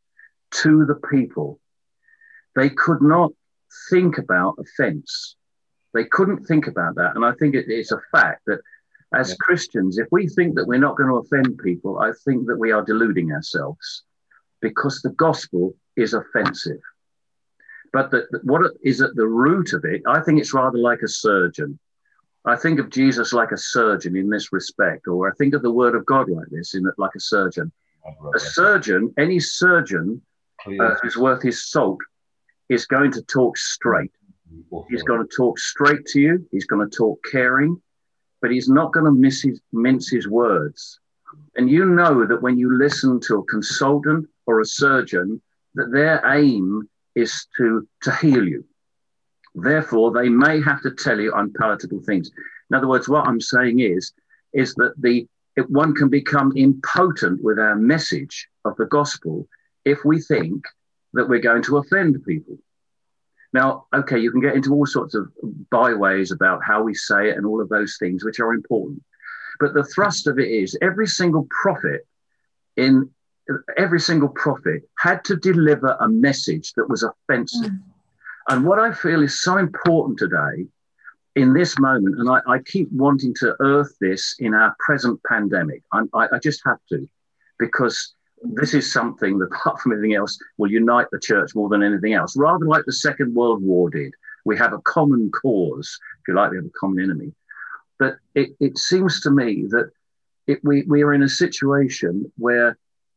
to the people. They could not think about offense. They couldn't think about that. And I think it's a fact that as Christians, if we think that we're not going to offend people, I think that we are deluding ourselves, because the gospel is offensive. But what is at the root of it, I think it's rather like a surgeon. I think of Jesus like a surgeon in this respect, or I think of the word of God like this, like a surgeon. A surgeon, any surgeon who's worth his salt, is going to talk straight. He's going to talk straight to you. He's going to talk caring, but he's not going to mince his words. And you know that when you listen to a consultant or a surgeon, that their aim is to heal you. Therefore, they may have to tell you unpalatable things. In other words, what I'm saying is that one can become impotent with our message of the gospel if we think that we're going to offend people. Now, okay, you can get into all sorts of byways about how we say it and all of those things, which are important. But the thrust of it is every single prophet had to deliver a message that was offensive. And what I feel is so important today in this moment, and I keep wanting to earth this in our present pandemic. I just have to, because this is something that, apart from anything else, will unite the church more than anything else, rather like the Second World War did. We have a common cause, if you like, we have a common enemy. But it seems to me that we are in a situation where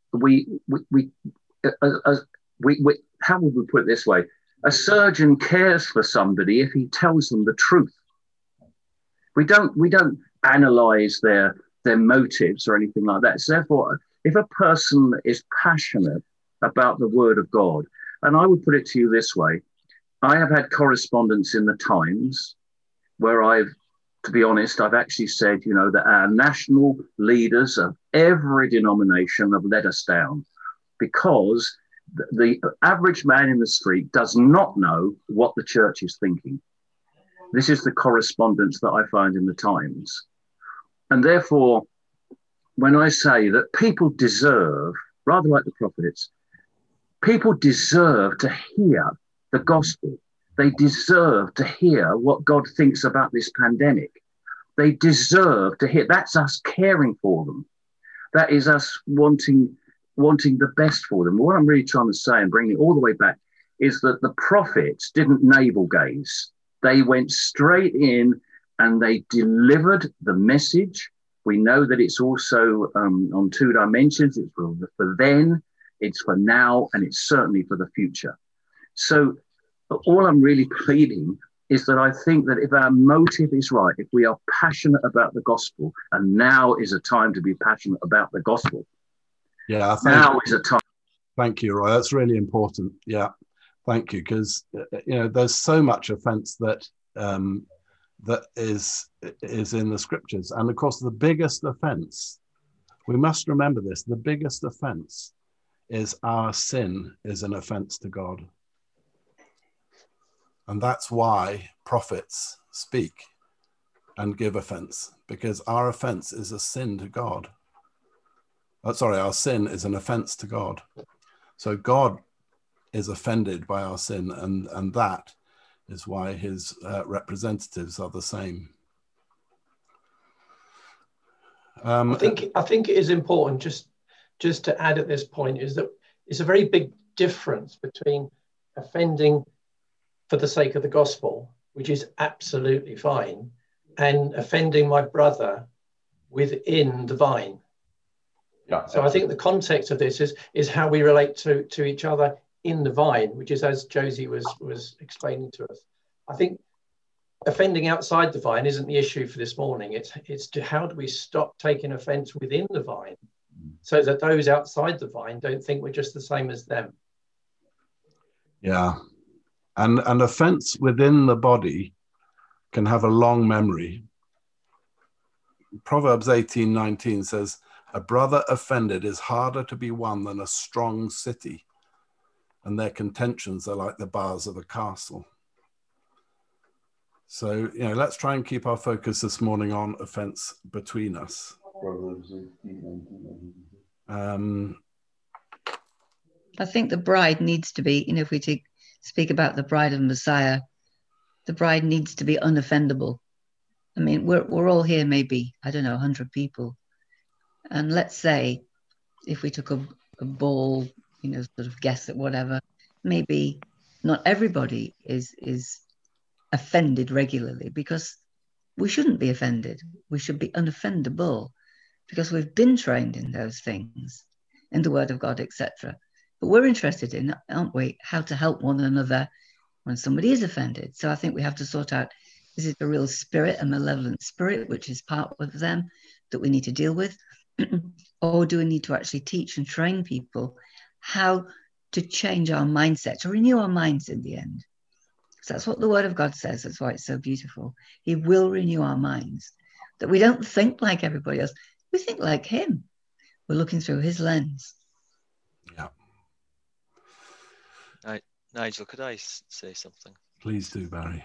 how would we put it this way? A surgeon cares for somebody if he tells them the truth. We don't analyze their motives or anything like that. So therefore, if a person is passionate about the word of God, and I would put it to you this way, I have had correspondence in the Times where to be honest, I've actually said, that our national leaders of every denomination have let us down, because the average man in the street does not know what the church is thinking. This is the correspondence that I find in the Times. And therefore, when I say that people deserve, rather like the prophets, people deserve to hear the gospel. They deserve to hear what God thinks about this pandemic. They deserve to hear. That's us caring for them. That is us wanting the best for them. What I'm really trying to say, and bringing it all the way back, is that the prophets didn't navel gaze. They went straight in and they delivered the message. We know that it's also on two dimensions. It's for then, it's for now, and it's certainly for the future. So all I'm really pleading is that I think that if our motive is right, if we are passionate about the gospel, and now is a time to be passionate about the gospel. Yeah, now is a time. Thank you, Roy. That's really important. Yeah, thank you, because there's so much offence that that is in the scriptures, and of course the biggest offence, we must remember this, the biggest offence is our sin is an offence to God. And that's why prophets speak and give offense, because our offense is a sin to God. Our sin is an offense to God. So God is offended by our sin, and that is why his representatives are the same. I think it is important just to add at this point is that it's a very big difference between offending for the sake of the gospel, which is absolutely fine, and offending my brother within the vine. Yeah. So I think the context of this is how we relate to each other in the vine, which is as Josie was explaining to us. I think offending outside the vine isn't the issue for this morning. It's to how do we stop taking offense within the vine, so that those outside the vine don't think we're just the same as them. Yeah. And an offense within the body can have a long memory. Proverbs 18:19 says, "A brother offended is harder to be won than a strong city, and their contentions are like the bars of a castle." So, let's try and keep our focus this morning on offense between us. I think the bride needs to be, if we speak about the bride of Messiah, the bride needs to be unoffendable. I mean, we're all here, maybe, I don't know, 100 people. And let's say if we took a ball, sort of guess at whatever, maybe not everybody is offended regularly, because we shouldn't be offended. We should be unoffendable, because we've been trained in those things, in the Word of God, etc. But we're interested in, aren't we, how to help one another when somebody is offended. So I think we have to sort out, is it a real spirit, a malevolent spirit, which is part of them that we need to deal with? Or do we need to actually teach and train people how to change our mindset, to renew our minds in the end? So that's what the Word of God says. That's why it's so beautiful. He will renew our minds, that we don't think like everybody else. We think like him. We're looking through his lens. Yeah. Nigel, could I say something? Please do, Barry.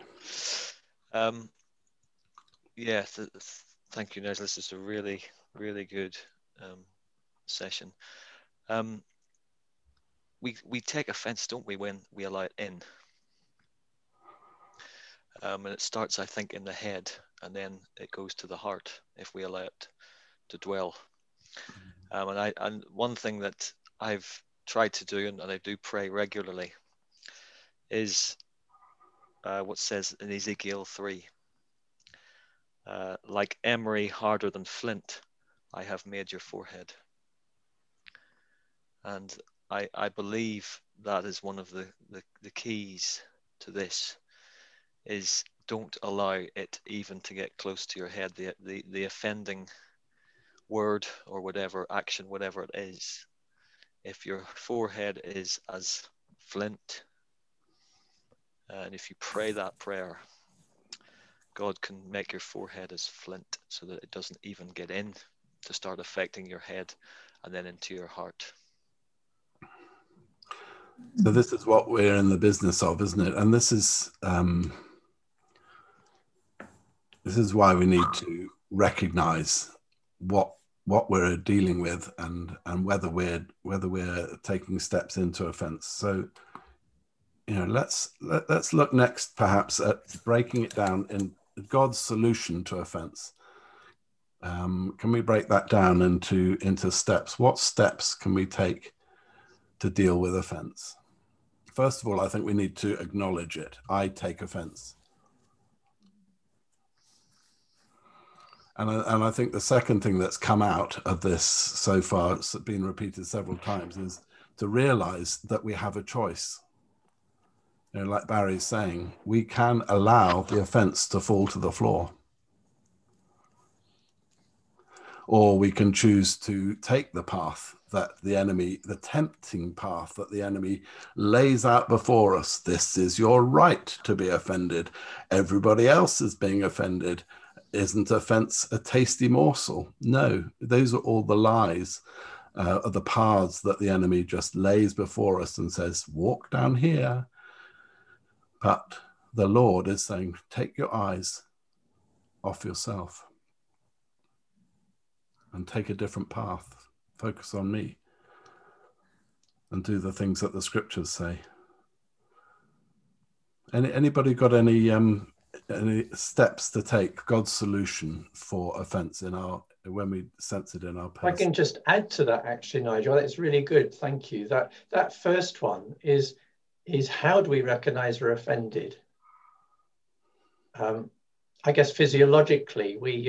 Yeah, thank you, Nigel. This is a really, really good session. We take offense, don't we, when we allow it in? And it starts, I think, in the head, and then it goes to the heart if we allow it to dwell. And one thing that I've tried to do, and I do pray regularly, is what says in Ezekiel 3, like emery harder than flint, I have made your forehead. And I believe that is one of the keys to this, is don't allow it even to get close to your head, the offending word or whatever, action, whatever it is. If your forehead is as flint, and if you pray that prayer, God can make your forehead as flint so that it doesn't even get in to start affecting your head and then into your heart. So this is what we're in the business of, isn't it? And this is why we need to recognize what we're dealing with and whether we're taking steps into offense. So, let's look next perhaps at breaking it down in God's solution to offense. Can we break that down into steps? What steps can we take to deal with offense? First of all, I think we need to acknowledge it. I take offense. And I think the second thing that's come out of this so far, it's been repeated several times, is to realize that we have a choice. Like Barry's saying, we can allow the offense to fall to the floor. Or we can choose to take the path that the enemy, the tempting path that the enemy lays out before us. This is your right to be offended. Everybody else is being offended. Isn't offense a tasty morsel? No, those are all the lies, of the paths that the enemy just lays before us and says, walk down here. But the Lord is saying, take your eyes off yourself and take a different path. Focus on me and do the things that the scriptures say. Anybody got any steps to take, God's solution for offense when we sense it in our person? I can just add to that, actually, Nigel. That's really good. Thank you. That first one is how do we recognize we're offended? I guess physiologically we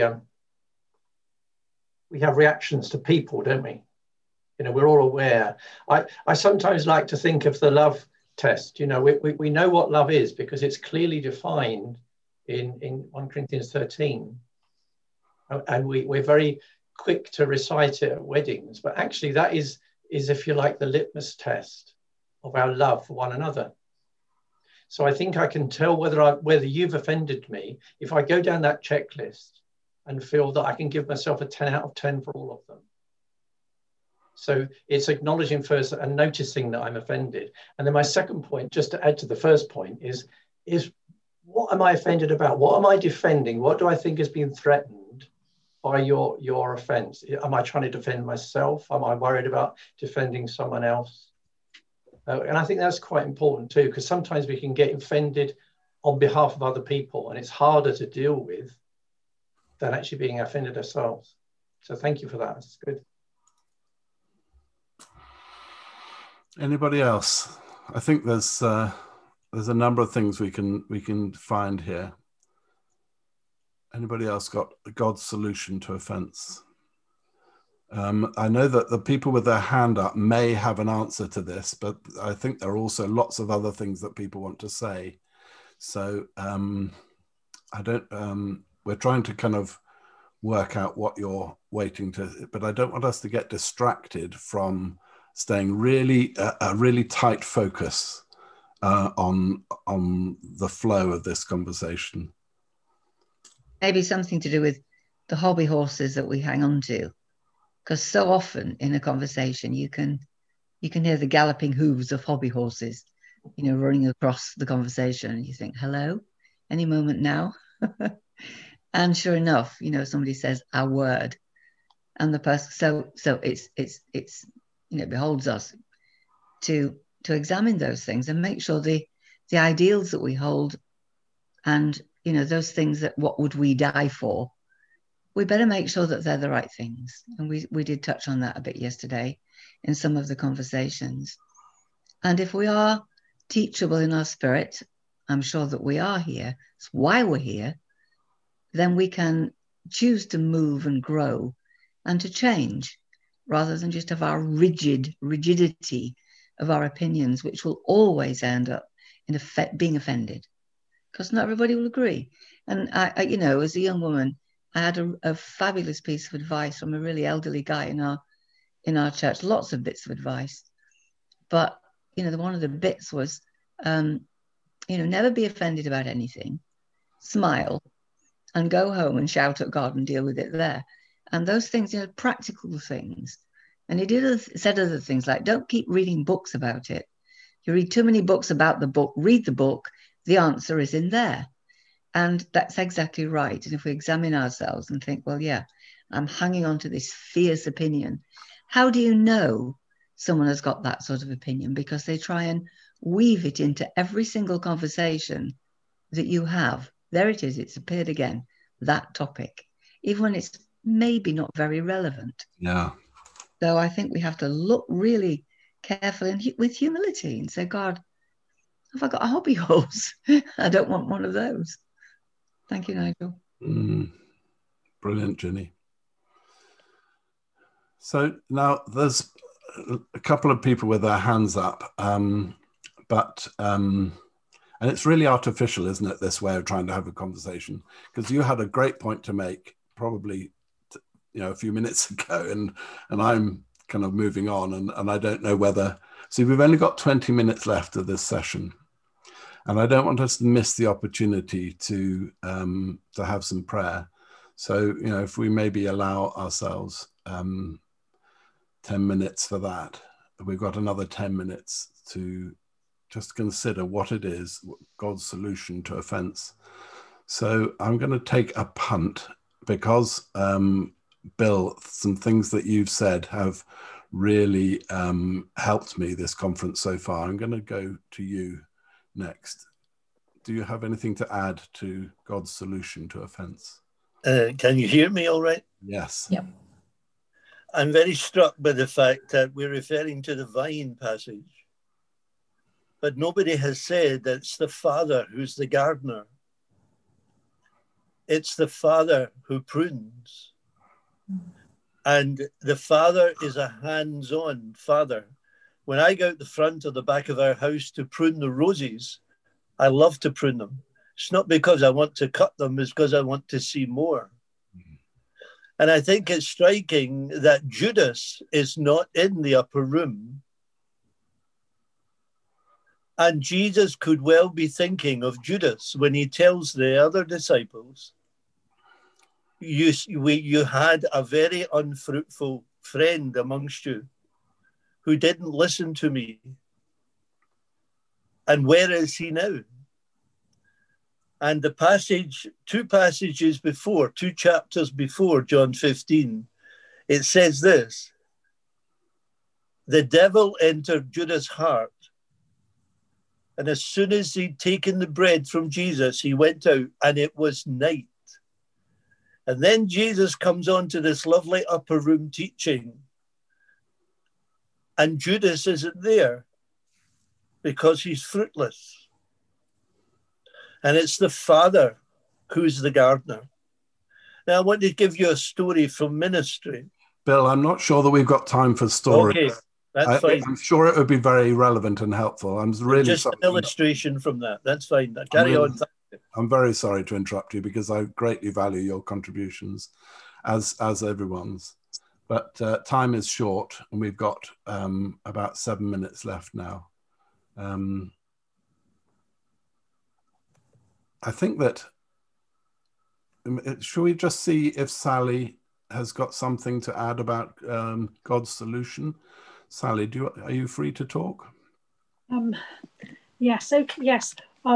have reactions to people, don't we? We're all aware. I sometimes like to think of the love test. We know what love is because it's clearly defined in 1 Corinthians 13. And we're very quick to recite it at weddings, but actually that is, if you like, the litmus test of our love for one another. So I think I can tell whether you've offended me if I go down that checklist and feel that I can give myself a 10 out of 10 for all of them. So it's acknowledging first and noticing that I'm offended. And then my second point, just to add to the first point, is what am I offended about? What am I defending? What do I think has been threatened by your offense? Am I trying to defend myself? Am I worried about defending someone else? And I think that's quite important too, because sometimes we can get offended on behalf of other people, and it's harder to deal with than actually being offended ourselves. So thank you for that. It's good. Anybody else? I think there's a number of things we can find here. Anybody else got God's solution to offense? I know that the people with their hand up may have an answer to this, but I think there are also lots of other things that people want to say. So we're trying to kind of work out what you're waiting to, but I don't want us to get distracted from staying a really tight focus on the flow of this conversation. Maybe something to do with the hobby horses that we hang on to, because so often in a conversation you can hear the galloping hooves of hobby horses, running across the conversation, and you think, hello, any moment now. And sure enough, somebody says a word, and the person, so it's beholds us to examine those things and make sure the ideals that we hold, and those things that what would we die for, we better make sure that they're the right things. And we did touch on that a bit yesterday in some of the conversations. And if we are teachable in our spirit, I'm sure that we are here, it's why we're here, then we can choose to move and grow and to change, rather than just have our rigidity of our opinions, which will always end up in being offended, because not everybody will agree. And I as a young woman, I had a fabulous piece of advice from a really elderly guy in our church, lots of bits of advice. But, one of the bits was, never be offended about anything, smile, and go home and shout at God and deal with it there. And those things, practical things. And he said other things like, don't keep reading books about it. You read too many books about the book, read the book, the answer is in there. And that's exactly right. And if we examine ourselves and think, well, yeah, I'm hanging on to this fierce opinion. How do you know someone has got that sort of opinion? Because they try and weave it into every single conversation that you have. There it is. It's appeared again, that topic, even when it's maybe not very relevant. Yeah. So I think we have to look really carefully and with humility and say, God, have I got a hobby horse? I don't want one of those. Thank you, Nigel. Brilliant, Ginny. So now there's a couple of people with their hands up, and it's really artificial, isn't it, this way of trying to have a conversation? Because you had a great point to make probably a few minutes ago, and I'm kind of moving on, and I don't know whether, so we've only got 20 minutes left of this session, and I don't want us to miss the opportunity to have some prayer. So, if we maybe allow ourselves 10 minutes for that, we've got another 10 minutes to just consider what it is, God's solution to offense. So I'm going to take a punt because, Bill, some things that you've said have really helped me this conference so far. I'm going to go to you next. Do you have anything to add to God's solution to offense? Can you hear me all right? Yes. Yep. I'm very struck by the fact that we're referring to the vine passage, but nobody has said that it's the Father who's the gardener. It's the Father who prunes. And the Father is a hands-on Father. When I go out the front or the back of our house to prune the roses, I love to prune them. It's not because I want to cut them, it's because I want to see more. And I think it's striking that Judas is not in the upper room. And Jesus could well be thinking of Judas when he tells the other disciples, you had a very unfruitful friend amongst you who didn't listen to me. And where is he now? And the passage, two chapters before John 15, it says this: the devil entered Judas' heart And as soon as he'd taken the bread from Jesus, he went out and it was night. And then Jesus comes on to this lovely upper room teaching. And Judas isn't there because he's fruitless. And it's the Father who's the gardener. Now, I want to give you a story from ministry. Bill, I'm not sure that we've got time for stories. Okay, that's fine. I'm sure it would be very relevant and helpful. I'm really just an illustration from that. That's fine. Carry on. I'm very sorry to interrupt you because I greatly value your contributions, as everyone's. But time is short, and we've got about 7 minutes left now. I think that, should we just see if Sally has got something to add about God's solution? Sally, are you free to talk? Yes. Okay. Yes.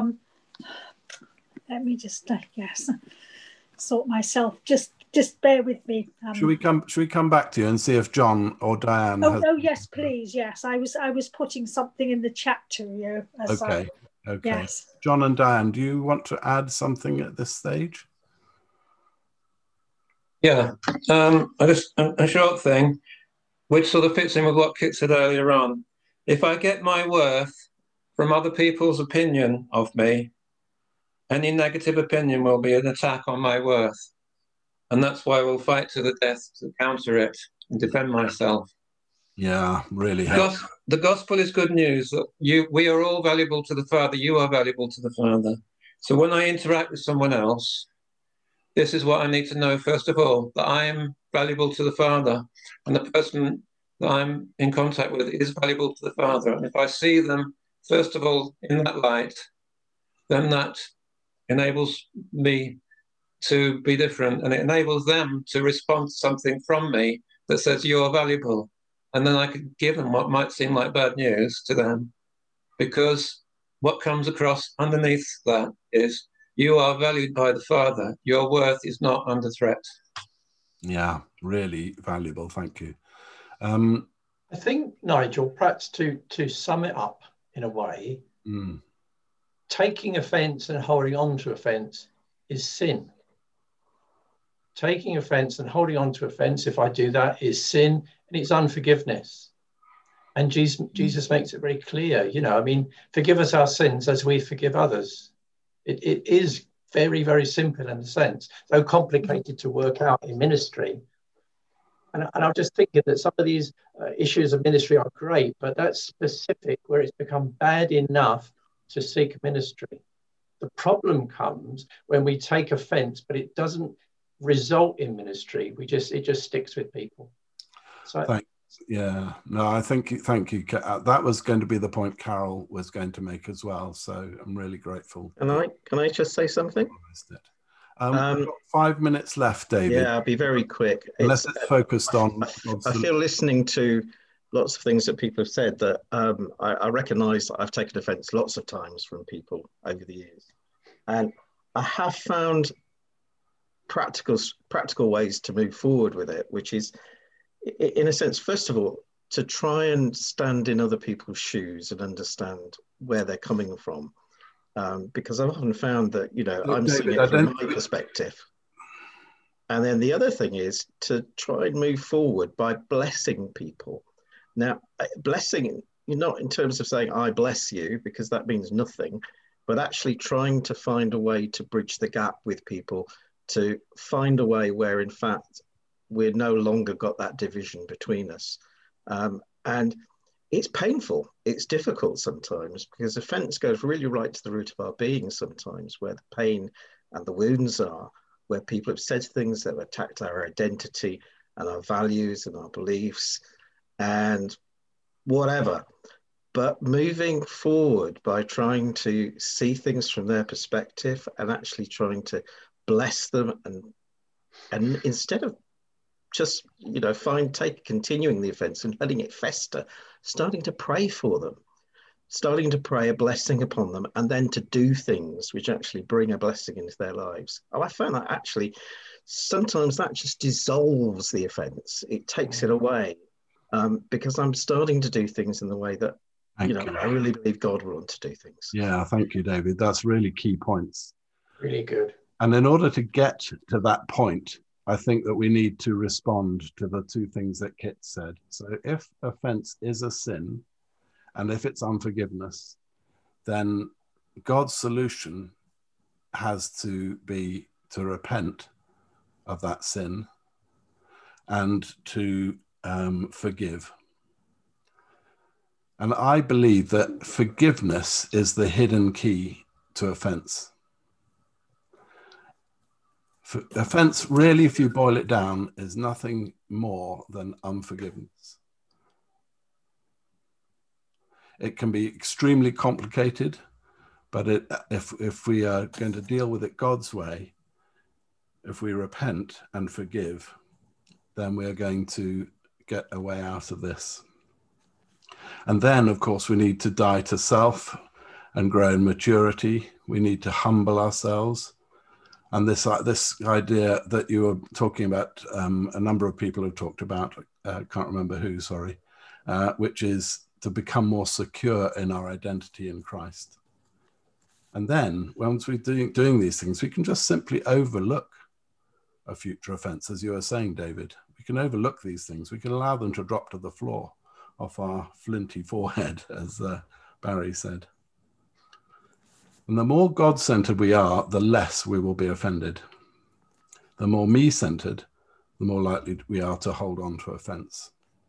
Let me just sort myself. Just bear with me. Should we come back to you and see if John or Diane? Oh yes, please. Yes, I was putting something in the chat to you. Okay. Okay. Yes. John and Diane, do you want to add something at this stage? Yeah, a short thing, which sort of fits in with what Kit said earlier on. If I get my worth from other people's opinion of me, any negative opinion will be an attack on my worth. And that's why we'll fight to the death to counter it and defend myself. Yeah, really. The gospel is good news that we are all valuable to the Father. You are valuable to the Father. So when I interact with someone else, this is what I need to know, first of all, that I am valuable to the Father, and the person that I'm in contact with is valuable to the Father. And if I see them, first of all, in that light, then that enables me to be different, and it enables them to respond to something from me that says you're valuable. And then I could give them what might seem like bad news to them, because what comes across underneath that is you are valued by the Father. Your worth is not under threat. Yeah, really valuable. Thank you. I think, Nigel, perhaps to sum it up in a way, taking offence and holding on to offence is sin. Taking offence and holding on to offence, if I do that, is sin, and it's unforgiveness. And Jesus makes it very clear, forgive us our sins as we forgive others. It is very, very simple in a sense, though complicated to work out in ministry. And I'm just thinking that some of these issues of ministry are great, but that's specific where it's become bad enough to seek ministry. The problem comes when we take offence, but it doesn't result in ministry. It just sticks with people. So thank you. That was going to be the point Carol was going to make as well. So I'm really grateful. Can I just say something? We've got 5 minutes left, David. Yeah, I'll be very quick. Unless it's focused on. I feel listening to lots of things that people have said that I recognise that I've taken offence lots of times from people over the years, and I have found practical ways to move forward with it, which is, in a sense, first of all, to try and stand in other people's shoes and understand where they're coming from. Because I've often found that, I'm seeing it from my perspective. And then the other thing is to try and move forward by blessing people. Now, blessing, not in terms of saying, I bless you, because that means nothing, but actually trying to find a way to bridge the gap with people, to find a way where, in fact, we're no longer got that division between us. And it's painful, it's difficult sometimes, because offence goes really right to the root of our being sometimes, where the pain and the wounds are, where people have said things that have attacked our identity and our values and our beliefs and whatever. But moving forward by trying to see things from their perspective and actually trying to bless them, and instead of just, continuing the offence and letting it fester, starting to pray for them, starting to pray a blessing upon them, and then to do things which actually bring a blessing into their lives. Oh, I found that actually sometimes that just dissolves the offence. It takes it away, because I'm starting to do things in the way that You know, I really believe God will want to do things. Yeah, thank you, David. That's really key points. Really good. And in order to get to that point, I think that we need to respond to the two things that Kit said. So if offense is a sin, and if it's unforgiveness, then God's solution has to be to repent of that sin and to forgive. And I believe that forgiveness is the hidden key to offense. Offense, really, if you boil it down, is nothing more than unforgiveness. It can be extremely complicated, but if we are going to deal with it God's way, if we repent and forgive, then we are going to get a way out of this. And then, of course, we need to die to self and grow in maturity. We need to humble ourselves. And this idea that you were talking about, a number of people have talked about, can't remember who, sorry, which is to become more secure in our identity in Christ. And then, once we're doing these things, we can just simply overlook a future offense, as you were saying, David. We can overlook these things. We can allow them to drop to the floor off our flinty forehead, as Barry said. And the more God-centered we are, the less we will be offended. The more me-centered, the more likely we are to hold on to offense.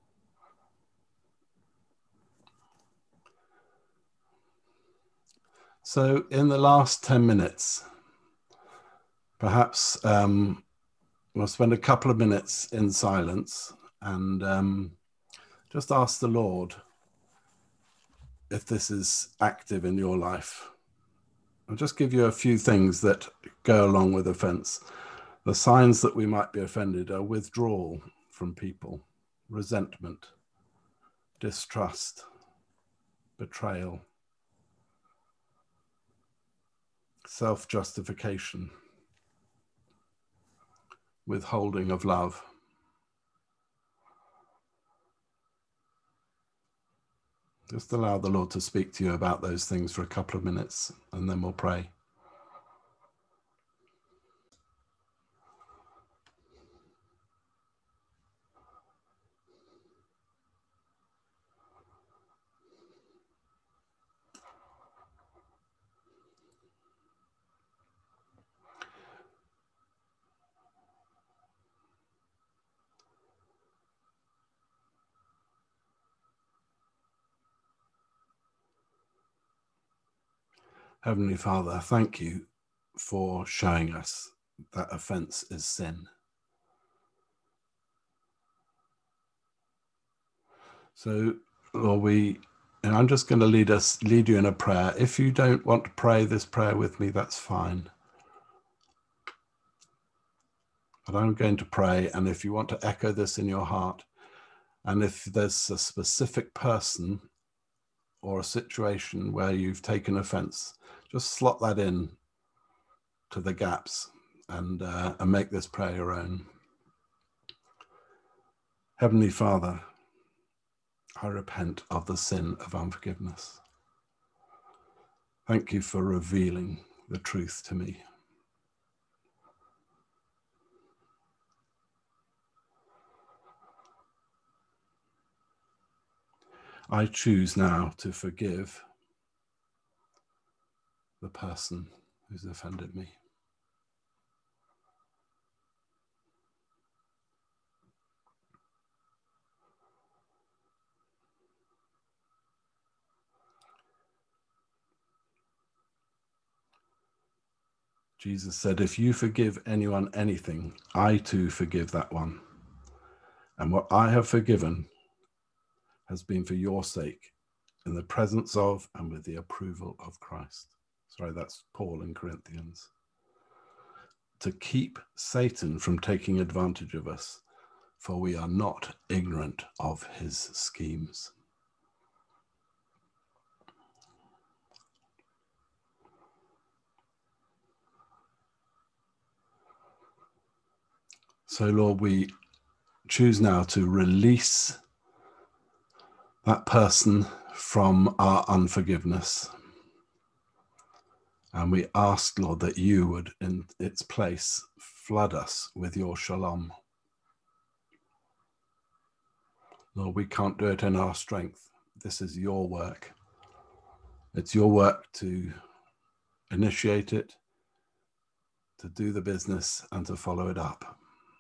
So in the last 10 minutes, perhaps we'll spend a couple of minutes in silence and just ask the Lord if this is active in your life. I'll just give you a few things that go along with offense. The signs that we might be offended are withdrawal from people, resentment, distrust, betrayal, self-justification, withholding of love. Just allow the Lord to speak to you about those things for a couple of minutes, and then we'll pray. Heavenly Father, thank you for showing us that offense is sin. So, Lord, and I'm just going to lead you in a prayer. If you don't want to pray this prayer with me, that's fine. But I'm going to pray, and if you want to echo this in your heart, and if there's a specific person or a situation where you've taken offense, just slot that in to the gaps and make this prayer your own. Heavenly Father, I repent of the sin of unforgiveness. Thank you for revealing the truth to me. I choose now to forgive the person who's offended me. Jesus said, if you forgive anyone anything, I too forgive that one. And what I have forgiven has been for your sake, in the presence of and with the approval of Christ. Sorry, that's Paul in Corinthians. To keep Satan from taking advantage of us, for we are not ignorant of his schemes. So, Lord, we choose now to release that person from our unforgiveness. And we ask, Lord, that you would, in its place, flood us with your shalom. Lord, we can't do it in our strength. This is your work. It's your work to initiate it, to do the business, and to follow it up.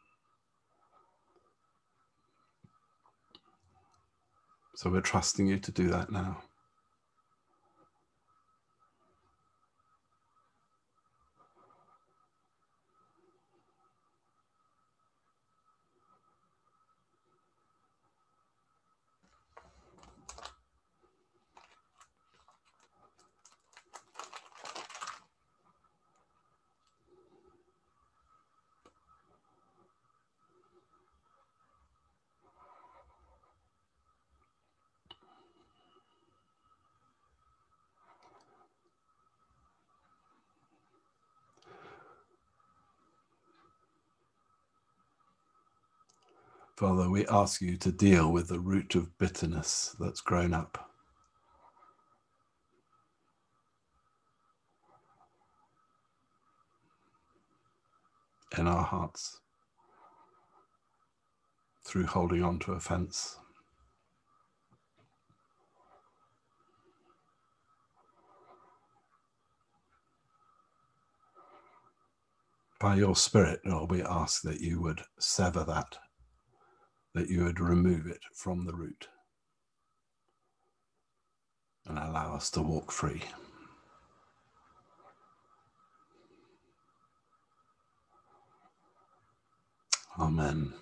So we're trusting you to do that now. Father, we ask you to deal with the root of bitterness that's grown up. In our hearts, through holding on to offense. By your Spirit, Lord, we ask that you would sever that you would remove it from the root and allow us to walk free. Amen.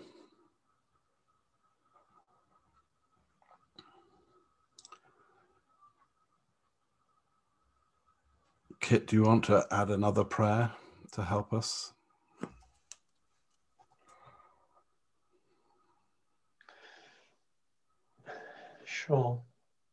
Kit, do you want to add another prayer to help us? Sure.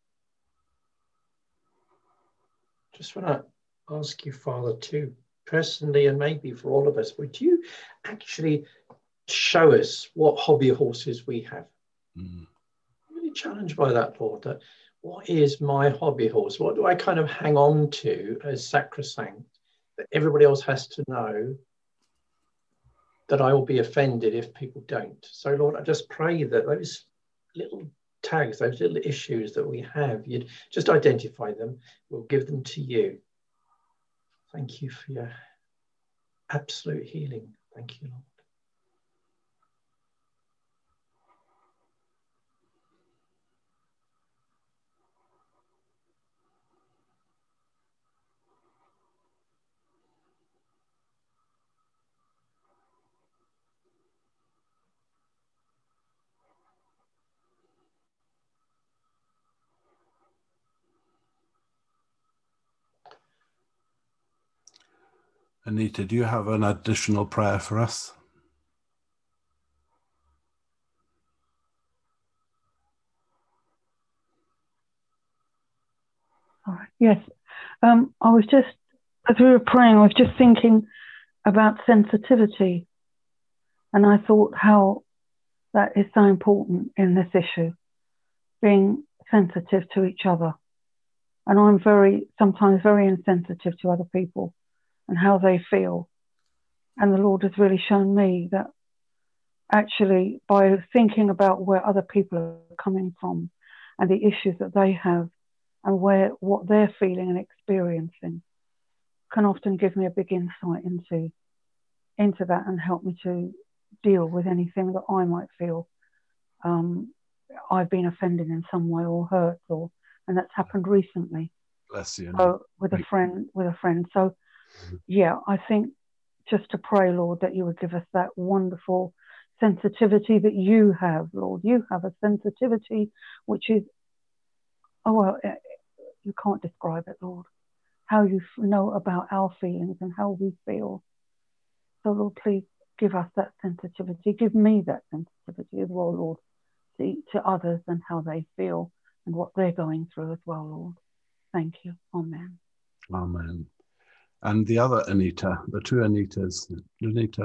Just want to ask you, Father, too, personally, and maybe for all of us, would you actually show us what hobby horses we have? I'm really challenged by that, Lord, that what is my hobby horse? What do I kind of hang on to as sacrosanct that everybody else has to know that I will be offended if people don't? So, Lord, I just pray that those little tags, those little issues that we have, you'd just identify them. We'll give them to you. Thank you for your absolute healing. Thank you, Lord. Anita, do you have an additional prayer for us? All right. Yes. I was just, as we were praying, I was just thinking about sensitivity. And I thought how that is so important in this issue, being sensitive to each other. And I'm sometimes very insensitive to other people and how they feel. And the Lord has really shown me that actually by thinking about where other people are coming from and the issues that they have and what they're feeling and experiencing can often give me a big insight into that and help me to deal with anything that I might feel I've been offended in some way or hurt, and that's happened recently. Bless you. So with a friend. So yeah, I think just to pray, Lord, that you would give us that wonderful sensitivity that you have, Lord. You have a sensitivity which is, you can't describe it, Lord. How you know about our feelings and how we feel. So Lord, please give us that sensitivity. Give me that sensitivity as well, Lord, to others and how they feel and what they're going through as well, Lord. Thank you. Amen. Amen. And the other Anita, the two Anitas, Anita,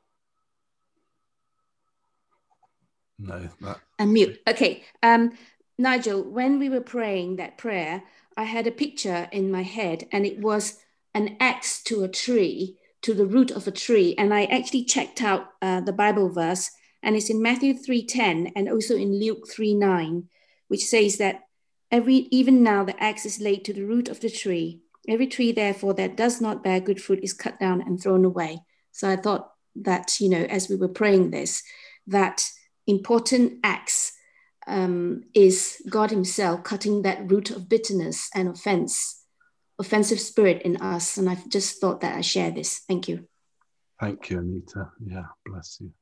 Unmute. Okay. Nigel, when we were praying that prayer, I had a picture in my head, and it was an axe to a tree, to the root of a tree. And I actually checked out the Bible verse, and it's in Matthew 3:10 and also in Luke 3:9, which says that even now the axe is laid to the root of the tree. Every tree, therefore, that does not bear good fruit is cut down and thrown away. So I thought that, you know, as we were praying this, that important axe is God himself cutting that root of bitterness and offensive spirit in us. And I've just thought that I share this. Thank you. Thank you, Anita. Yeah, bless you.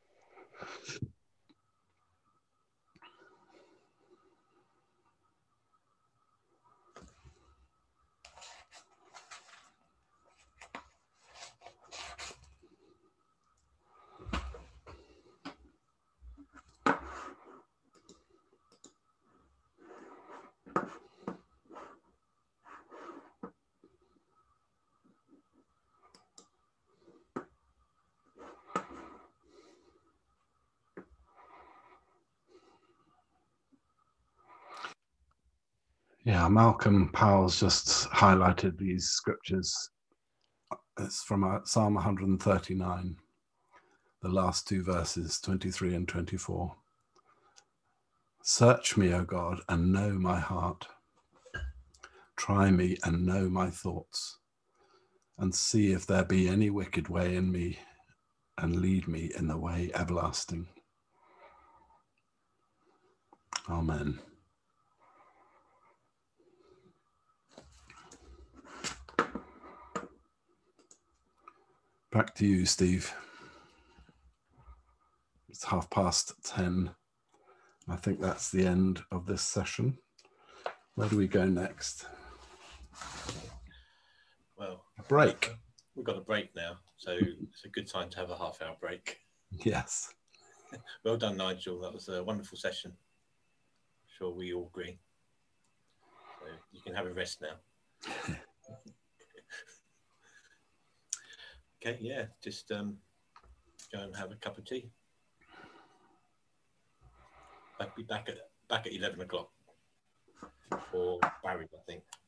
Yeah, Malcolm Powell's just highlighted these scriptures. It's from Psalm 139, the last two verses, 23 and 24. Search me, O God, and know my heart. Try me and know my thoughts, and see if there be any wicked way in me, and lead me in the way everlasting. Amen. Back to you, Steve. It's 10:30. I think that's the end of this session. Where do we go next? Well, a break. We've got a break now, so it's a good time to have a half-hour break. Yes. Well done, Nigel. That was a wonderful session. I'm sure we all agree. So you can have a rest now. Okay, yeah, just go and have a cup of tea. I'll be back at 11 o'clock for Barry, I think.